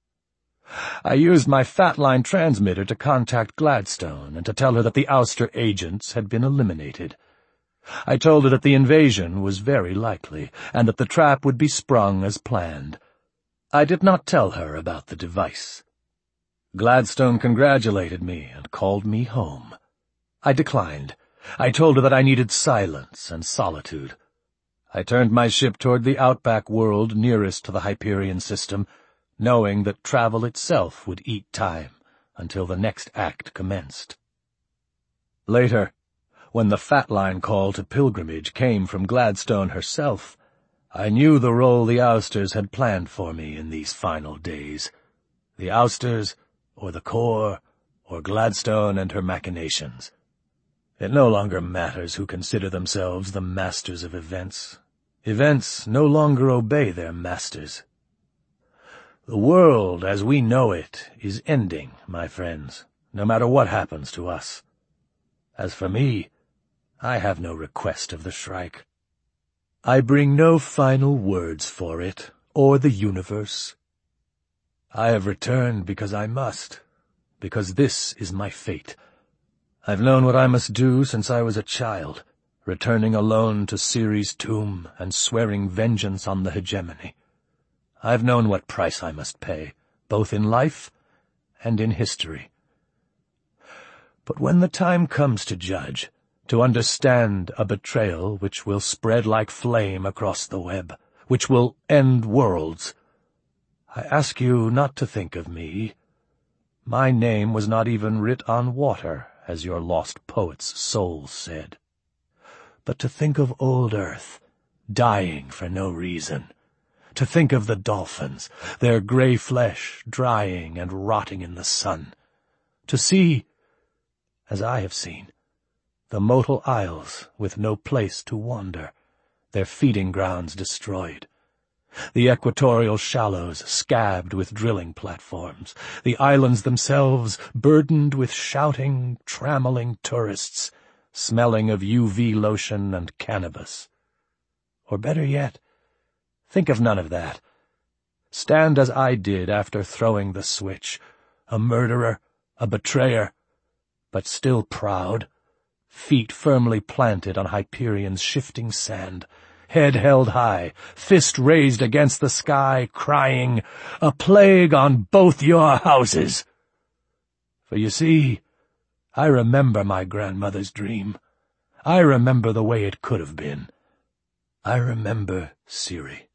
I used my Fatline transmitter to contact Gladstone and to tell her that the ouster agents had been eliminated. I told her that the invasion was very likely, and that the trap would be sprung as planned. I did not tell her about the device. Gladstone congratulated me and called me home. I declined. I told her that I needed silence and solitude. I turned my ship toward the outback world nearest to the Hyperion system, knowing that travel itself would eat time until the next act commenced. Later, when the Fatline call to pilgrimage came from Gladstone herself, I knew the role the ousters had planned for me in these final days. The ousters, or the core, or Gladstone and her machinations. It no longer matters who consider themselves the masters of events. Events no longer obey their masters. The world as we know it is ending, my friends, no matter what happens to us. As for me, I have no request of the Shrike. I bring no final words for it, or the universe. I have returned because I must, because this is my fate. I've known what I must do since I was a child, returning alone to Ceres' tomb and swearing vengeance on the hegemony. I've known what price I must pay, both in life and in history. But when the time comes to judge, to understand a betrayal which will spread like flame across the web, which will end worlds, I ask you not to think of me. My name was not even writ on water, as your lost poet's soul said, but to think of old Earth, dying for no reason, to think of the dolphins, their grey flesh drying and rotting in the sun, to see, as I have seen, the Motal Isles with no place to wander, their feeding grounds destroyed, The equatorial shallows scabbed with drilling platforms, the islands themselves burdened with shouting, trammeling tourists, smelling of UV lotion and cannabis. Or better yet, think of none of that. Stand as I did after throwing the switch, a murderer, a betrayer, but still proud, feet firmly planted on Hyperion's shifting sand, head held high, fist raised against the sky, crying, "A plague on both your houses!" For you see, I remember my grandmother's dream. I remember the way it could have been. I remember Ciri.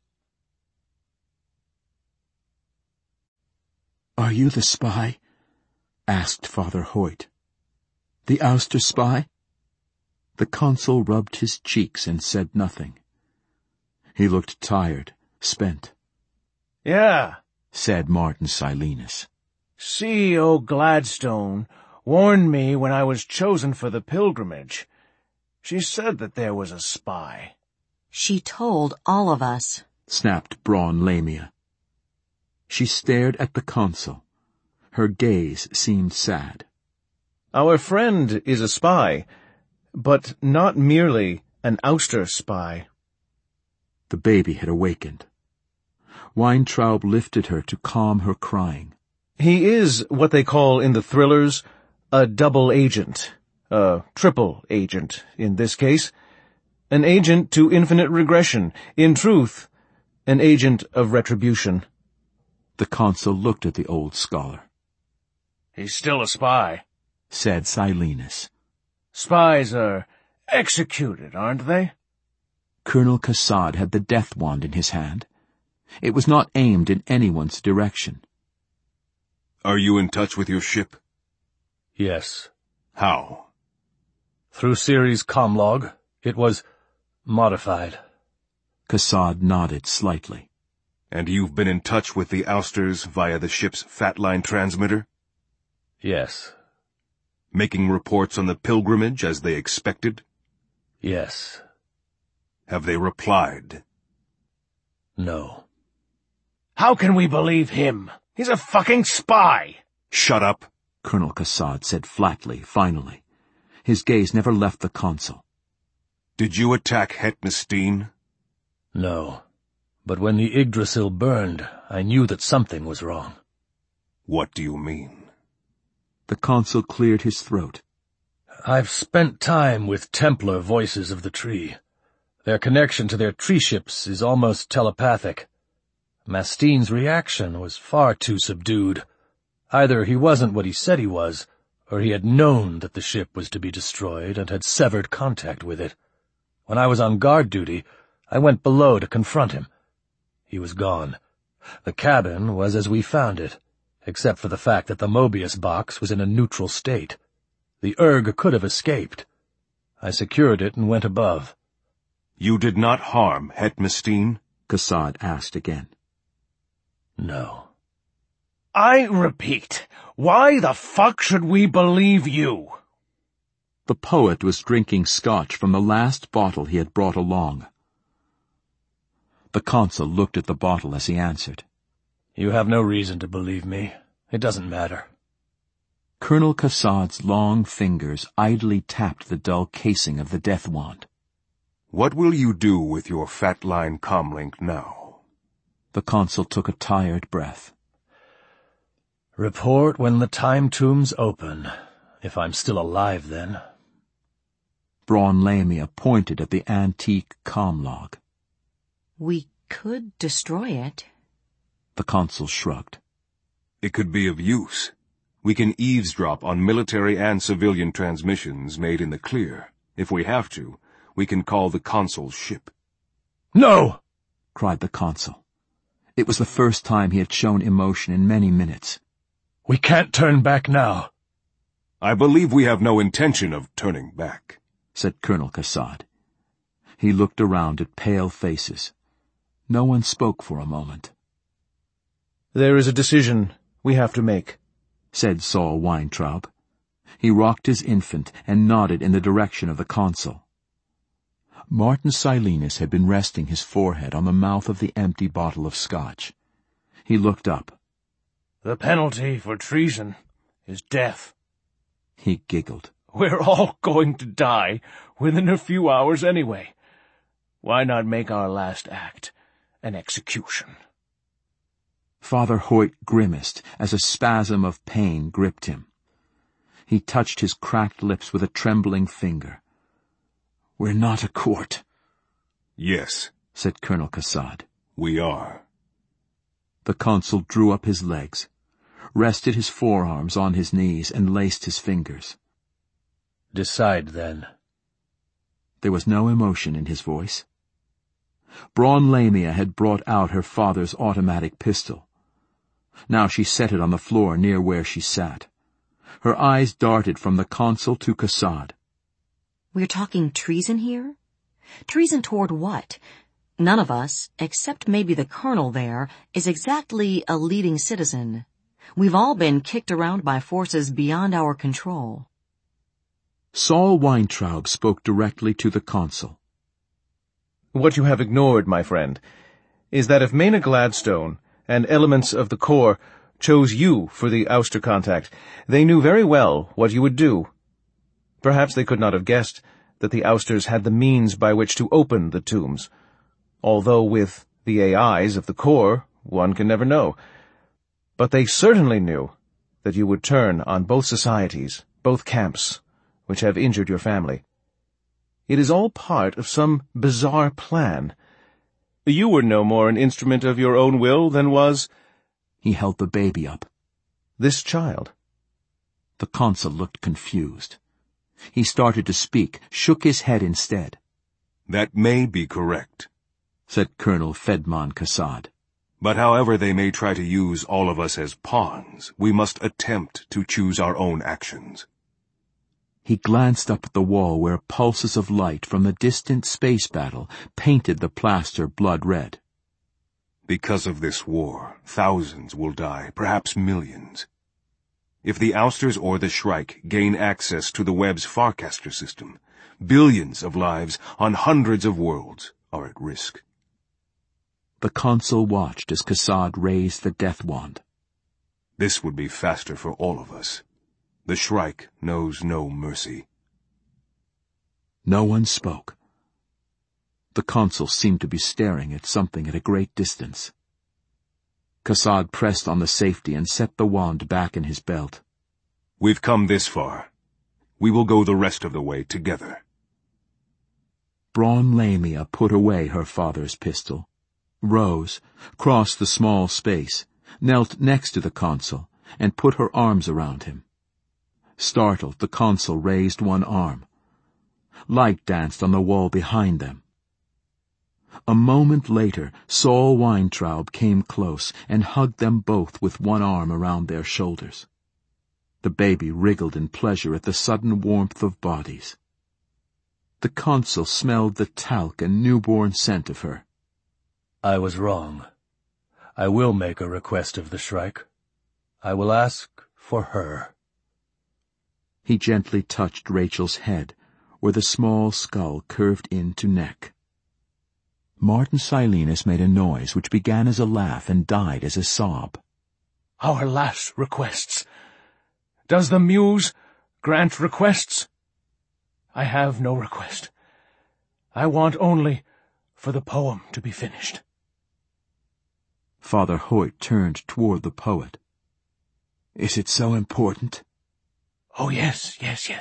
"Are you the spy?" asked Father Hoyt. "The ouster spy?" The consul rubbed his cheeks and said nothing. He looked tired, spent. "Yeah," said Martin Silenus. "CEO Gladstone warned me when I was chosen for the pilgrimage. She said that there was a spy." She told all of us, snapped Braun Lamia. She stared at the consul. Her gaze seemed sad. "Our friend is a spy, but not merely an ouster spy." The baby had awakened. Weintraub lifted her to calm her crying. "He is what they call in the thrillers a double agent, a triple agent in this case, an agent to infinite regression, in truth, an agent of retribution." The consul looked at the old scholar. "He's still a spy," said Silenus. "Spies are executed, aren't they?" Colonel Kassad had the death wand in his hand. It was not aimed in anyone's direction. "Are you in touch with your ship?" Yes. "How?" "Through Ciri's comlog. It was modified." Kassad nodded slightly. "And you've been in touch with the ousters via the ship's Fatline transmitter?" Yes. "Making reports on the pilgrimage as they expected?" Yes. "Have they replied?" No. "How can we believe him? He's a fucking spy!" "Shut up," Colonel Kassad said flatly, finally. His gaze never left the consul. "Did you attack Het Mestine?" No. But when the Yggdrasil burned, I knew that something was wrong. "What do you mean?" The consul cleared his throat. I've spent time with Templar Voices of the Tree. Their connection to their tree ships is almost telepathic. Mastine's reaction was far too subdued. Either he wasn't what he said he was, or he had known that the ship was to be destroyed and had severed contact with it. When I was on guard duty, I went below to confront him. He was gone. The cabin was as we found it, except for the fact that the Mobius box was in a neutral state. The Urg could have escaped. I secured it and went above. "You did not harm Het Mestine?" Kassad asked again. No. "I repeat, why the fuck should we believe you?" The poet was drinking scotch from the last bottle he had brought along. The consul looked at the bottle as he answered. You have no reason to believe me. It doesn't matter. Colonel Kassad's long fingers idly tapped the dull casing of the death wand. "What will you do with your Fatline comlink now?" The consul took a tired breath. Report when the time tombs open, if I'm still alive then. Braun Lamia pointed at the antique comlog. We could destroy it. The consul shrugged. "It could be of use. We can eavesdrop on military and civilian transmissions made in the clear. If we have to, we can call the consul's ship." No! Cried the consul. It was the first time he had shown emotion in many minutes. We can't turn back now. "I believe we have no intention of turning back," said Colonel Kassad. He looked around at pale faces. No one spoke for a moment. "There is a decision we have to make," said Saul Weintraub. He rocked his infant and nodded in the direction of the consul. Martin Silenus had been resting his forehead on the mouth of the empty bottle of scotch. He looked up. "The penalty for treason is death." He giggled. "We're all going to die within a few hours anyway. Why not make our last act an execution?" Father Hoyt grimaced as a spasm of pain gripped him. He touched his cracked lips with a trembling finger. "We're not a court." "Yes," said Colonel Cassad. "we are." The consul drew up his legs, rested his forearms on his knees, and laced his fingers. "Decide, then." There was no emotion in his voice. Braun Lamia had brought out her father's automatic pistol. Now she set it on the floor near where she sat. Her eyes darted from the consul to Cassad. We're talking treason here? Treason toward what? None of us, except maybe the colonel there, is exactly a leading citizen. We've all been kicked around by forces beyond our control. Saul Weintraub spoke directly to the consul. "What you have ignored, my friend, is that if Maynard Gladstone and elements of the Corps chose you for the ouster contact, they knew very well what you would do. Perhaps they could not have guessed that the ousters had the means by which to open the tombs, although with the AIs of the Corps one can never know. But they certainly knew that you would turn on both societies, both camps, which have injured your family. It is all part of some bizarre plan. You were no more an instrument of your own will than was—" He held the baby up. "this child." The consul looked confused. He started to speak, shook his head instead. "That may be correct," said Colonel Fedman Cassad. "But however they may try to use all of us as pawns, we must attempt to choose our own actions." He glanced up at the wall where pulses of light from the distant space battle painted the plaster blood red. "Because of this war, thousands will die, perhaps millions. If the ousters or the Shrike gain access to the web's Farcaster system, billions of lives on hundreds of worlds are at risk." The consul watched as Cassad raised the death wand. "This would be faster for all of us. The Shrike knows no mercy." No one spoke. The consul seemed to be staring at something at a great distance. Cassad pressed on the safety and set the wand back in his belt. "We've come this far. We will go the rest of the way together." Braun Lamia put away her father's pistol, rose, crossed the small space, knelt next to the consul, and put her arms around him. Startled, the consul raised one arm. Light danced on the wall behind them. A moment later, Saul Weintraub came close and hugged them both with one arm around their shoulders. The baby wriggled in pleasure at the sudden warmth of bodies. The consul smelled the talc and newborn scent of her. "I was wrong. I will make a request of the Shrike. I will ask for her." He gently touched Rachel's head, where the small skull curved in to neck. Martin Silenus made a noise which began as a laugh and died as a sob. "Our last requests. Does the Muse grant requests? I have no request. I want only for the poem to be finished." Father Hoyt turned toward the poet. "Is it so important?" "Oh, yes,"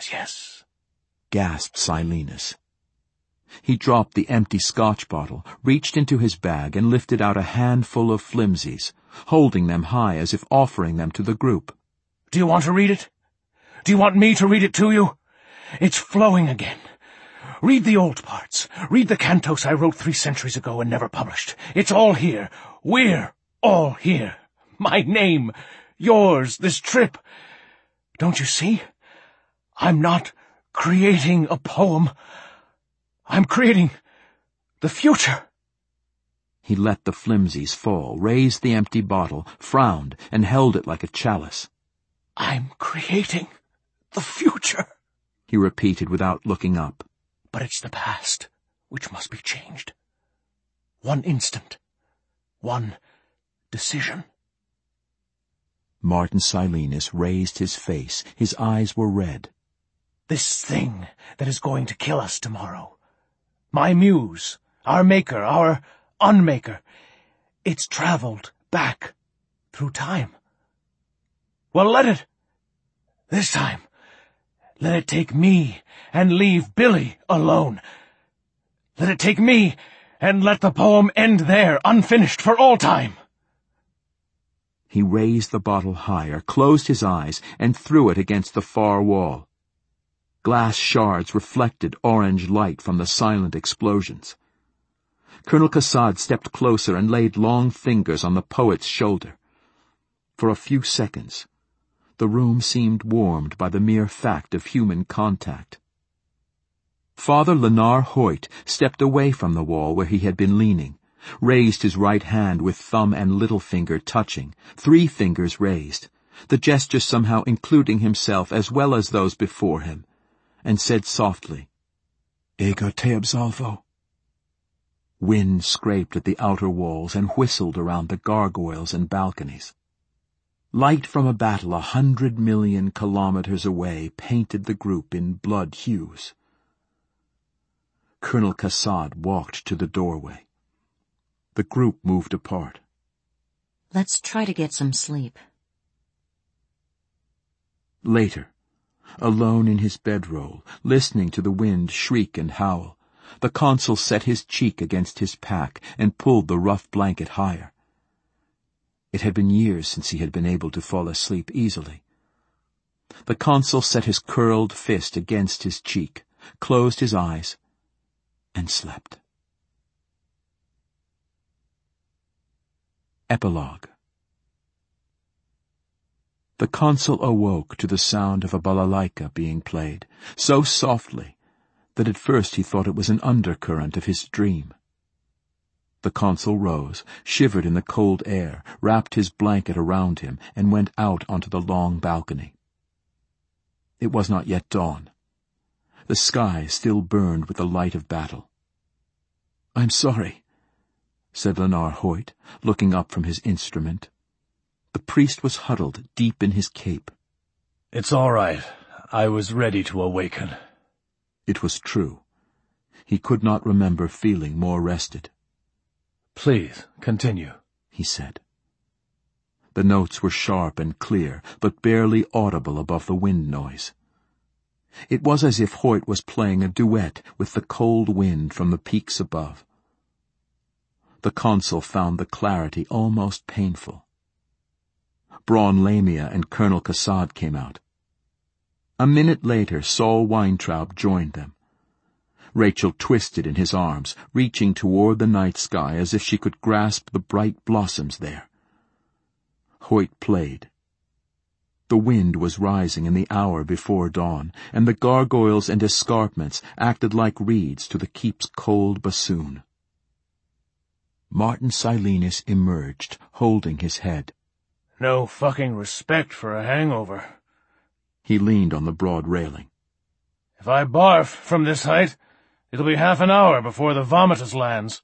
gasped Silenus. He dropped the empty scotch bottle, reached into his bag, and lifted out a handful of flimsies, holding them high as if offering them to the group. "Do you want to read it? Do you want me to read it to you? It's flowing again. Read the old parts. Read the cantos I wrote 3 centuries ago and never published. It's all here. We're all here. My name, yours, this trip. Don't you see? I'm not creating a poem. I'm creating the future." He let the flimsies fall, raised the empty bottle, frowned, and held it like a chalice. "I'm creating the future," he repeated without looking up. "But it's the past. which must be changed. One instant. One decision. Martin Silenus raised his face. His eyes were red. This thing that is going to kill us tomorrow. My muse, our maker, our unmaker. It's traveled back through time. Well, let it. This time, let it take me and leave Billy alone. Let it take me and let the poem end there, unfinished for all time. He raised the bottle higher, closed his eyes, and threw it against the far wall. Glass shards reflected orange light from the silent explosions. Colonel Cassad stepped closer and laid long fingers on the poet's shoulder. For a few seconds, the room seemed warmed by the mere fact of human contact. Father Lenar Hoyt stepped away from the wall where he had been leaning, raised his right hand with thumb and little finger touching, 3 fingers raised, the gesture somehow including himself as well as those before him, and said softly, "Ego te absolvo." Wind scraped at the outer walls and whistled around the gargoyles and balconies. Light from a battle 100 million kilometers away painted the group in blood hues. Colonel Cassad walked to the doorway. The group moved apart. Let's try to get some sleep. Later, alone in his bedroll, listening to the wind shriek and howl, the consul set his cheek against his pack and pulled the rough blanket higher. It had been years since he had been able to fall asleep easily. The consul set his curled fist against his cheek, closed his eyes, and slept. Epilogue. The consul awoke to the sound of a balalaika being played, so softly that at first he thought it was an undercurrent of his dream. The consul rose, shivered in the cold air, wrapped his blanket around him, and went out onto the long balcony. It was not yet dawn. The sky still burned with the light of battle. "I'm sorry," said Lenar Hoyt, looking up from his instrument. The priest was huddled deep in his cape. "It's all right. I was ready to awaken." It was true. He could not remember feeling more rested. "Please, continue," he said. The notes were sharp and clear, but barely audible above the wind noise. It was as if Hoyt was playing a duet with the cold wind from the peaks above. The consul found the clarity almost painful. Braun Lamia and Colonel Cassad came out. A minute later, Saul Weintraub joined them. Rachel twisted in his arms, reaching toward the night sky as if she could grasp the bright blossoms there. Hoyt played. The wind was rising in the hour before dawn, and the gargoyles and escarpments acted like reeds to the keep's cold bassoon. Martin Silenus emerged, holding his head. No fucking respect for a hangover. He leaned on the broad railing. If I barf from this height, it'll be half an hour before the vomitus lands.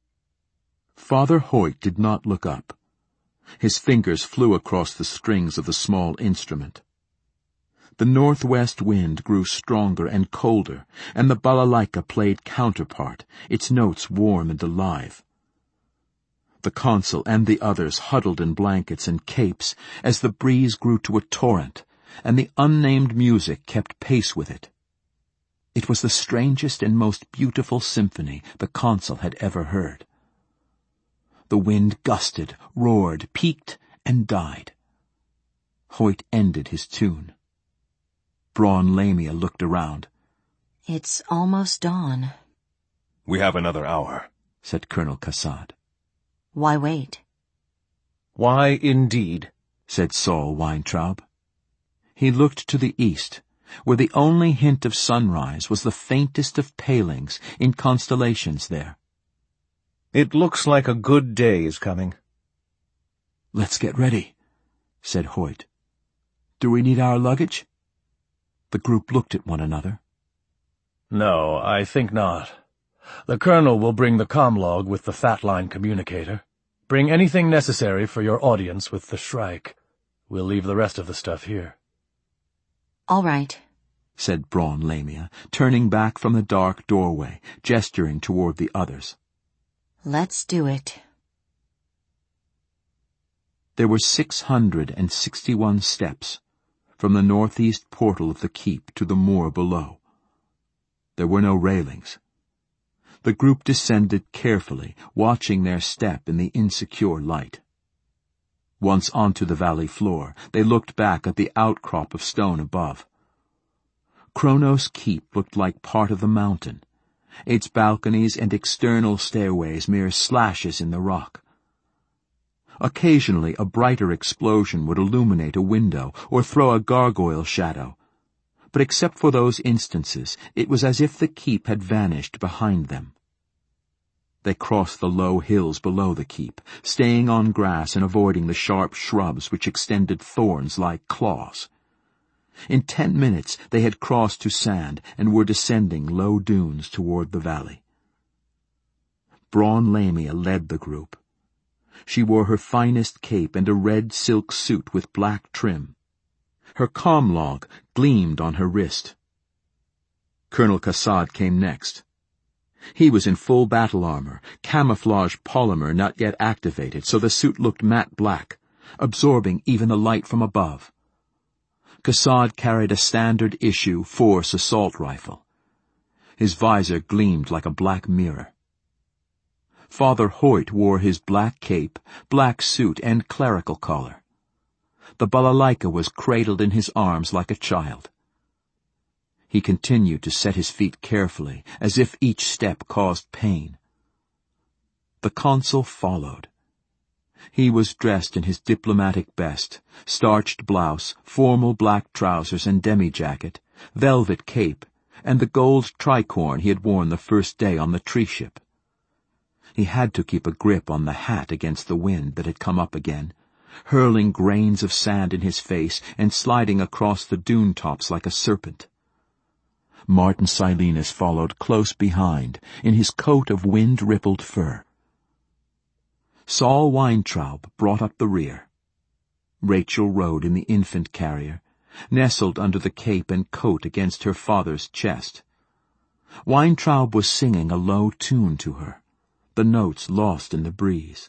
Father Hoyt did not look up. His fingers flew across the strings of the small instrument. The northwest wind grew stronger and colder, and the balalaika played counterpart, its notes warm and alive. The consul and the others huddled in blankets and capes as the breeze grew to a torrent, and the unnamed music kept pace with it. It was the strangest and most beautiful symphony the consul had ever heard. The wind gusted, roared, peaked, and died. Hoyt ended his tune. Braun Lamia looked around. It's almost dawn. "We have another hour," said Colonel Cassad. Why wait? Why, indeed, said Saul Weintraub. He looked to the east, where the only hint of sunrise was the faintest of palings in constellations there. It looks like a good day is coming. "Let's get ready," said Hoyt. "Do we need our luggage?" The group looked at one another. "No, I think not. The Colonel will bring the comlog with the Fatline communicator. Bring anything necessary for your audience with the Shrike. We'll leave the rest of the stuff here." "All right," said Braun Lamia, turning back from the dark doorway, gesturing toward the others. "Let's do it." There were 661 steps from the northeast portal of the keep to the moor below. There were no railings. The group descended carefully, watching their step in the insecure light. Once onto the valley floor, they looked back at the outcrop of stone above. Kronos Keep looked like part of the mountain, its balconies and external stairways mere slashes in the rock. Occasionally a brighter explosion would illuminate a window or throw a gargoyle shadow, but except for those instances, it was as if the keep had vanished behind them. They crossed the low hills below the keep, staying on grass and avoiding the sharp shrubs which extended thorns like claws. In 10 minutes they had crossed to sand and were descending low dunes toward the valley. Braun Lamia led the group. She wore her finest cape and a red silk suit with black trim. Her comlog gleamed on her wrist. Colonel Kassad came next. He was in full battle armor, camouflage polymer not yet activated, so the suit looked matte black, absorbing even the light from above. Kassad carried a standard issue Force assault rifle. His visor gleamed like a black mirror. Father Hoyt wore his black cape, black suit, and clerical collar. The balalaika was cradled in his arms like a child. He continued to set his feet carefully, as if each step caused pain. The consul followed. He was dressed in his diplomatic best, starched blouse, formal black trousers and demi-jacket, velvet cape, and the gold tricorn he had worn the first day on the tree ship. He had to keep a grip on the hat against the wind that had come up again, hurling grains of sand in his face and sliding across the dune tops like a serpent. Martin Silenus followed close behind, in his coat of wind-rippled fur. Saul Weintraub brought up the rear. Rachel rode in the infant carrier, nestled under the cape and coat against her father's chest. Weintraub was singing a low tune to her, the notes lost in the breeze.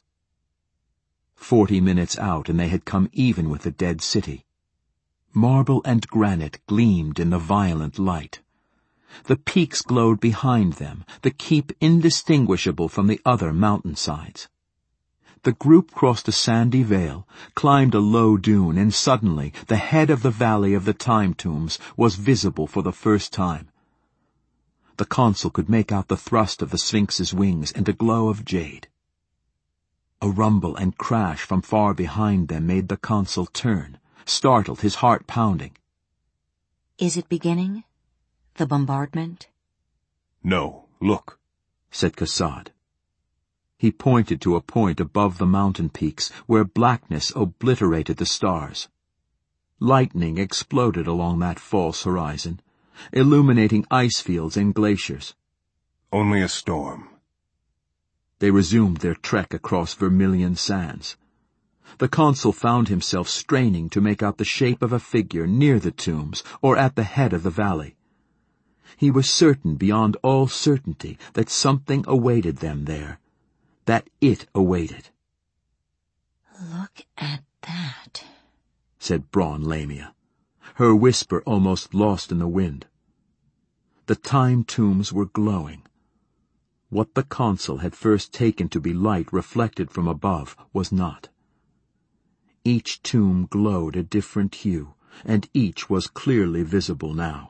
40 minutes out and they had come even with the dead city. Marble and granite gleamed in the violent light. The peaks glowed behind them, the keep indistinguishable from the other mountainsides. The group crossed a sandy vale, climbed a low dune, and suddenly the head of the Valley of the Time Tombs was visible for the first time. The consul could make out the thrust of the Sphinx's wings and a glow of jade. A rumble and crash from far behind them made the consul turn, startled, his heart pounding. "Is it beginning? The bombardment?" "No, look," said Kassad. He pointed to a point above the mountain peaks where blackness obliterated the stars. Lightning exploded along that false horizon, illuminating ice fields and glaciers. "Only a storm." They resumed their trek across vermilion sands. The consul found himself straining to make out the shape of a figure near the tombs or at the head of the valley. He was certain beyond all certainty that something awaited them there, that it awaited. "Look at that," said Braun Lamia, her whisper almost lost in the wind. The time tombs were glowing. What the consul had first taken to be light reflected from above was not. Each tomb glowed a different hue, and each was clearly visible now.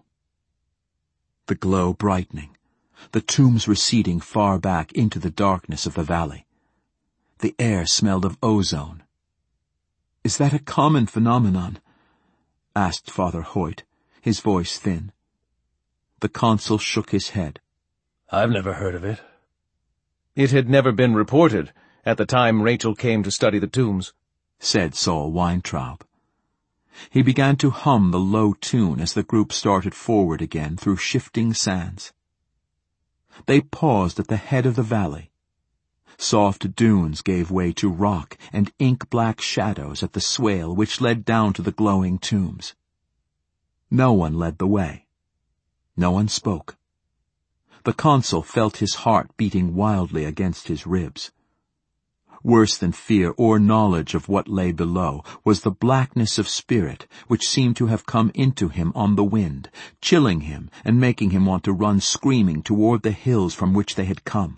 The glow brightening, the tombs receding far back into the darkness of the valley. The air smelled of ozone. "Is that a common phenomenon?" asked Father Hoyt, his voice thin. The consul shook his head. "I've never heard of it." "It had never been reported at the time Rachel came to study the tombs," said Saul Weintraub. He began to hum the low tune as the group started forward again through shifting sands. They paused at the head of the valley. Soft dunes gave way to rock and ink-black shadows at the swale which led down to the glowing tombs. No one led the way. No one spoke. The consul felt his heart beating wildly against his ribs. Worse than fear or knowledge of what lay below was the blackness of spirit which seemed to have come into him on the wind, chilling him and making him want to run screaming toward the hills from which they had come.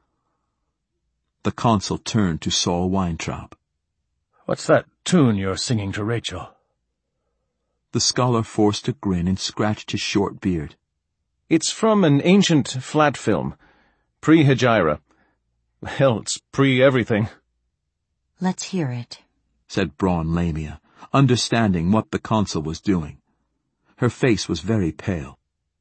The consul turned to Saul Weintraub. "What's that tune you're singing to Rachel?" The scholar forced a grin and scratched his short beard. It's from an ancient flat film, pre-Hegira. Hell, it's pre-everything. Let's hear it, said Braun Lamia, understanding what the consul was doing. Her face was very pale.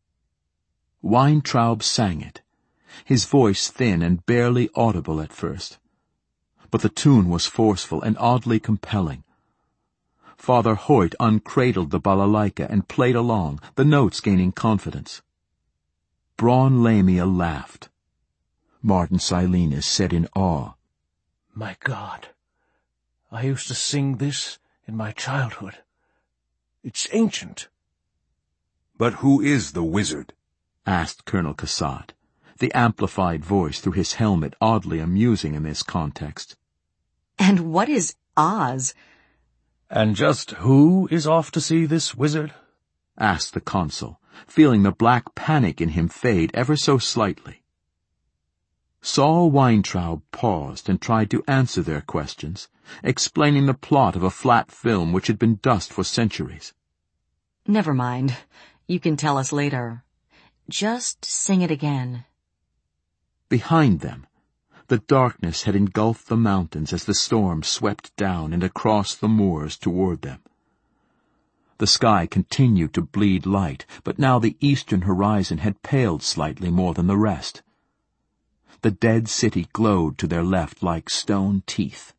Weintraub sang it, his voice thin and barely audible at first. But the tune was forceful and oddly compelling. Father Hoyt uncradled the balalaika and played along, the notes gaining confidence. Braun Lamia laughed. Martin Silenus said in awe, My God, I used to sing this in my childhood. It's ancient. But who is the wizard? asked Colonel Kassad, the amplified voice through his helmet oddly amusing in this context. And what is Oz? "And just who is off to see this wizard?" asked the consul, feeling the black panic in him fade ever so slightly. Saul Weintraub paused and tried to answer their questions, explaining the plot of a flat film which had been dust for centuries. Never mind. You can tell us later. Just sing it again. Behind them, the darkness had engulfed the mountains as the storm swept down and across the moors toward them. The sky continued to bleed light, but now the eastern horizon had paled slightly more than the rest. The dead city glowed to their left like stone teeth.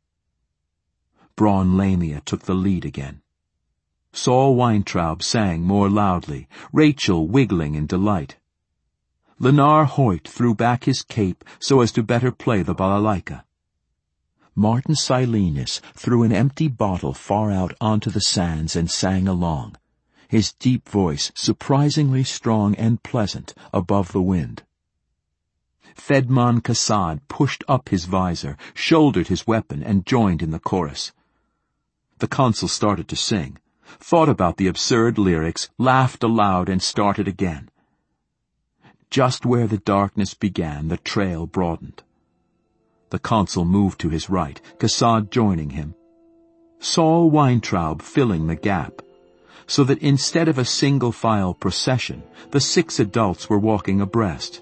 Braun Lamia took the lead again. Saul Weintraub sang more loudly, Rachel wiggling in delight. Lenar Hoyt threw back his cape so as to better play the balalaika. Martin Silenus threw an empty bottle far out onto the sands and sang along, his deep voice surprisingly strong and pleasant above the wind. Fedman Kassad pushed up his visor, shouldered his weapon, and joined in the chorus. The consul started to sing, thought about the absurd lyrics, laughed aloud, and started again. Just where the darkness began, the trail broadened. The consul moved to his right, Kassad joining him. Saul Weintraub filling the gap, so that instead of a single-file procession, the 6 adults were walking abreast.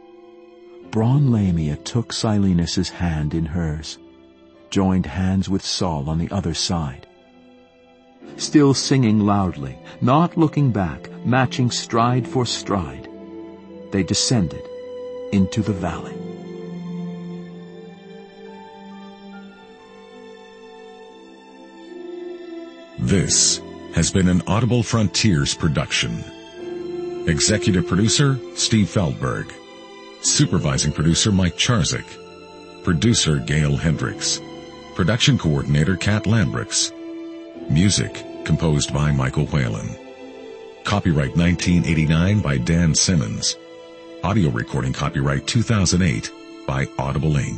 Braun Lamia took Silenus's hand in hers, joined hands with Saul on the other side. Still singing loudly, not looking back, matching stride for stride, they descended into the valley. This has been an Audible Frontiers production. Executive producer, Steve Feldberg. Supervising producer, Mike Charzik. Producer, Gail Hendricks. Production coordinator, Kat Lambricks. Music composed by Michael Whalen. Copyright 1989 by Dan Simmons. Audio recording copyright 2008 by Audible Inc.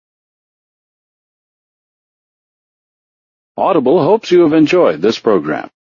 Audible hopes you have enjoyed this program.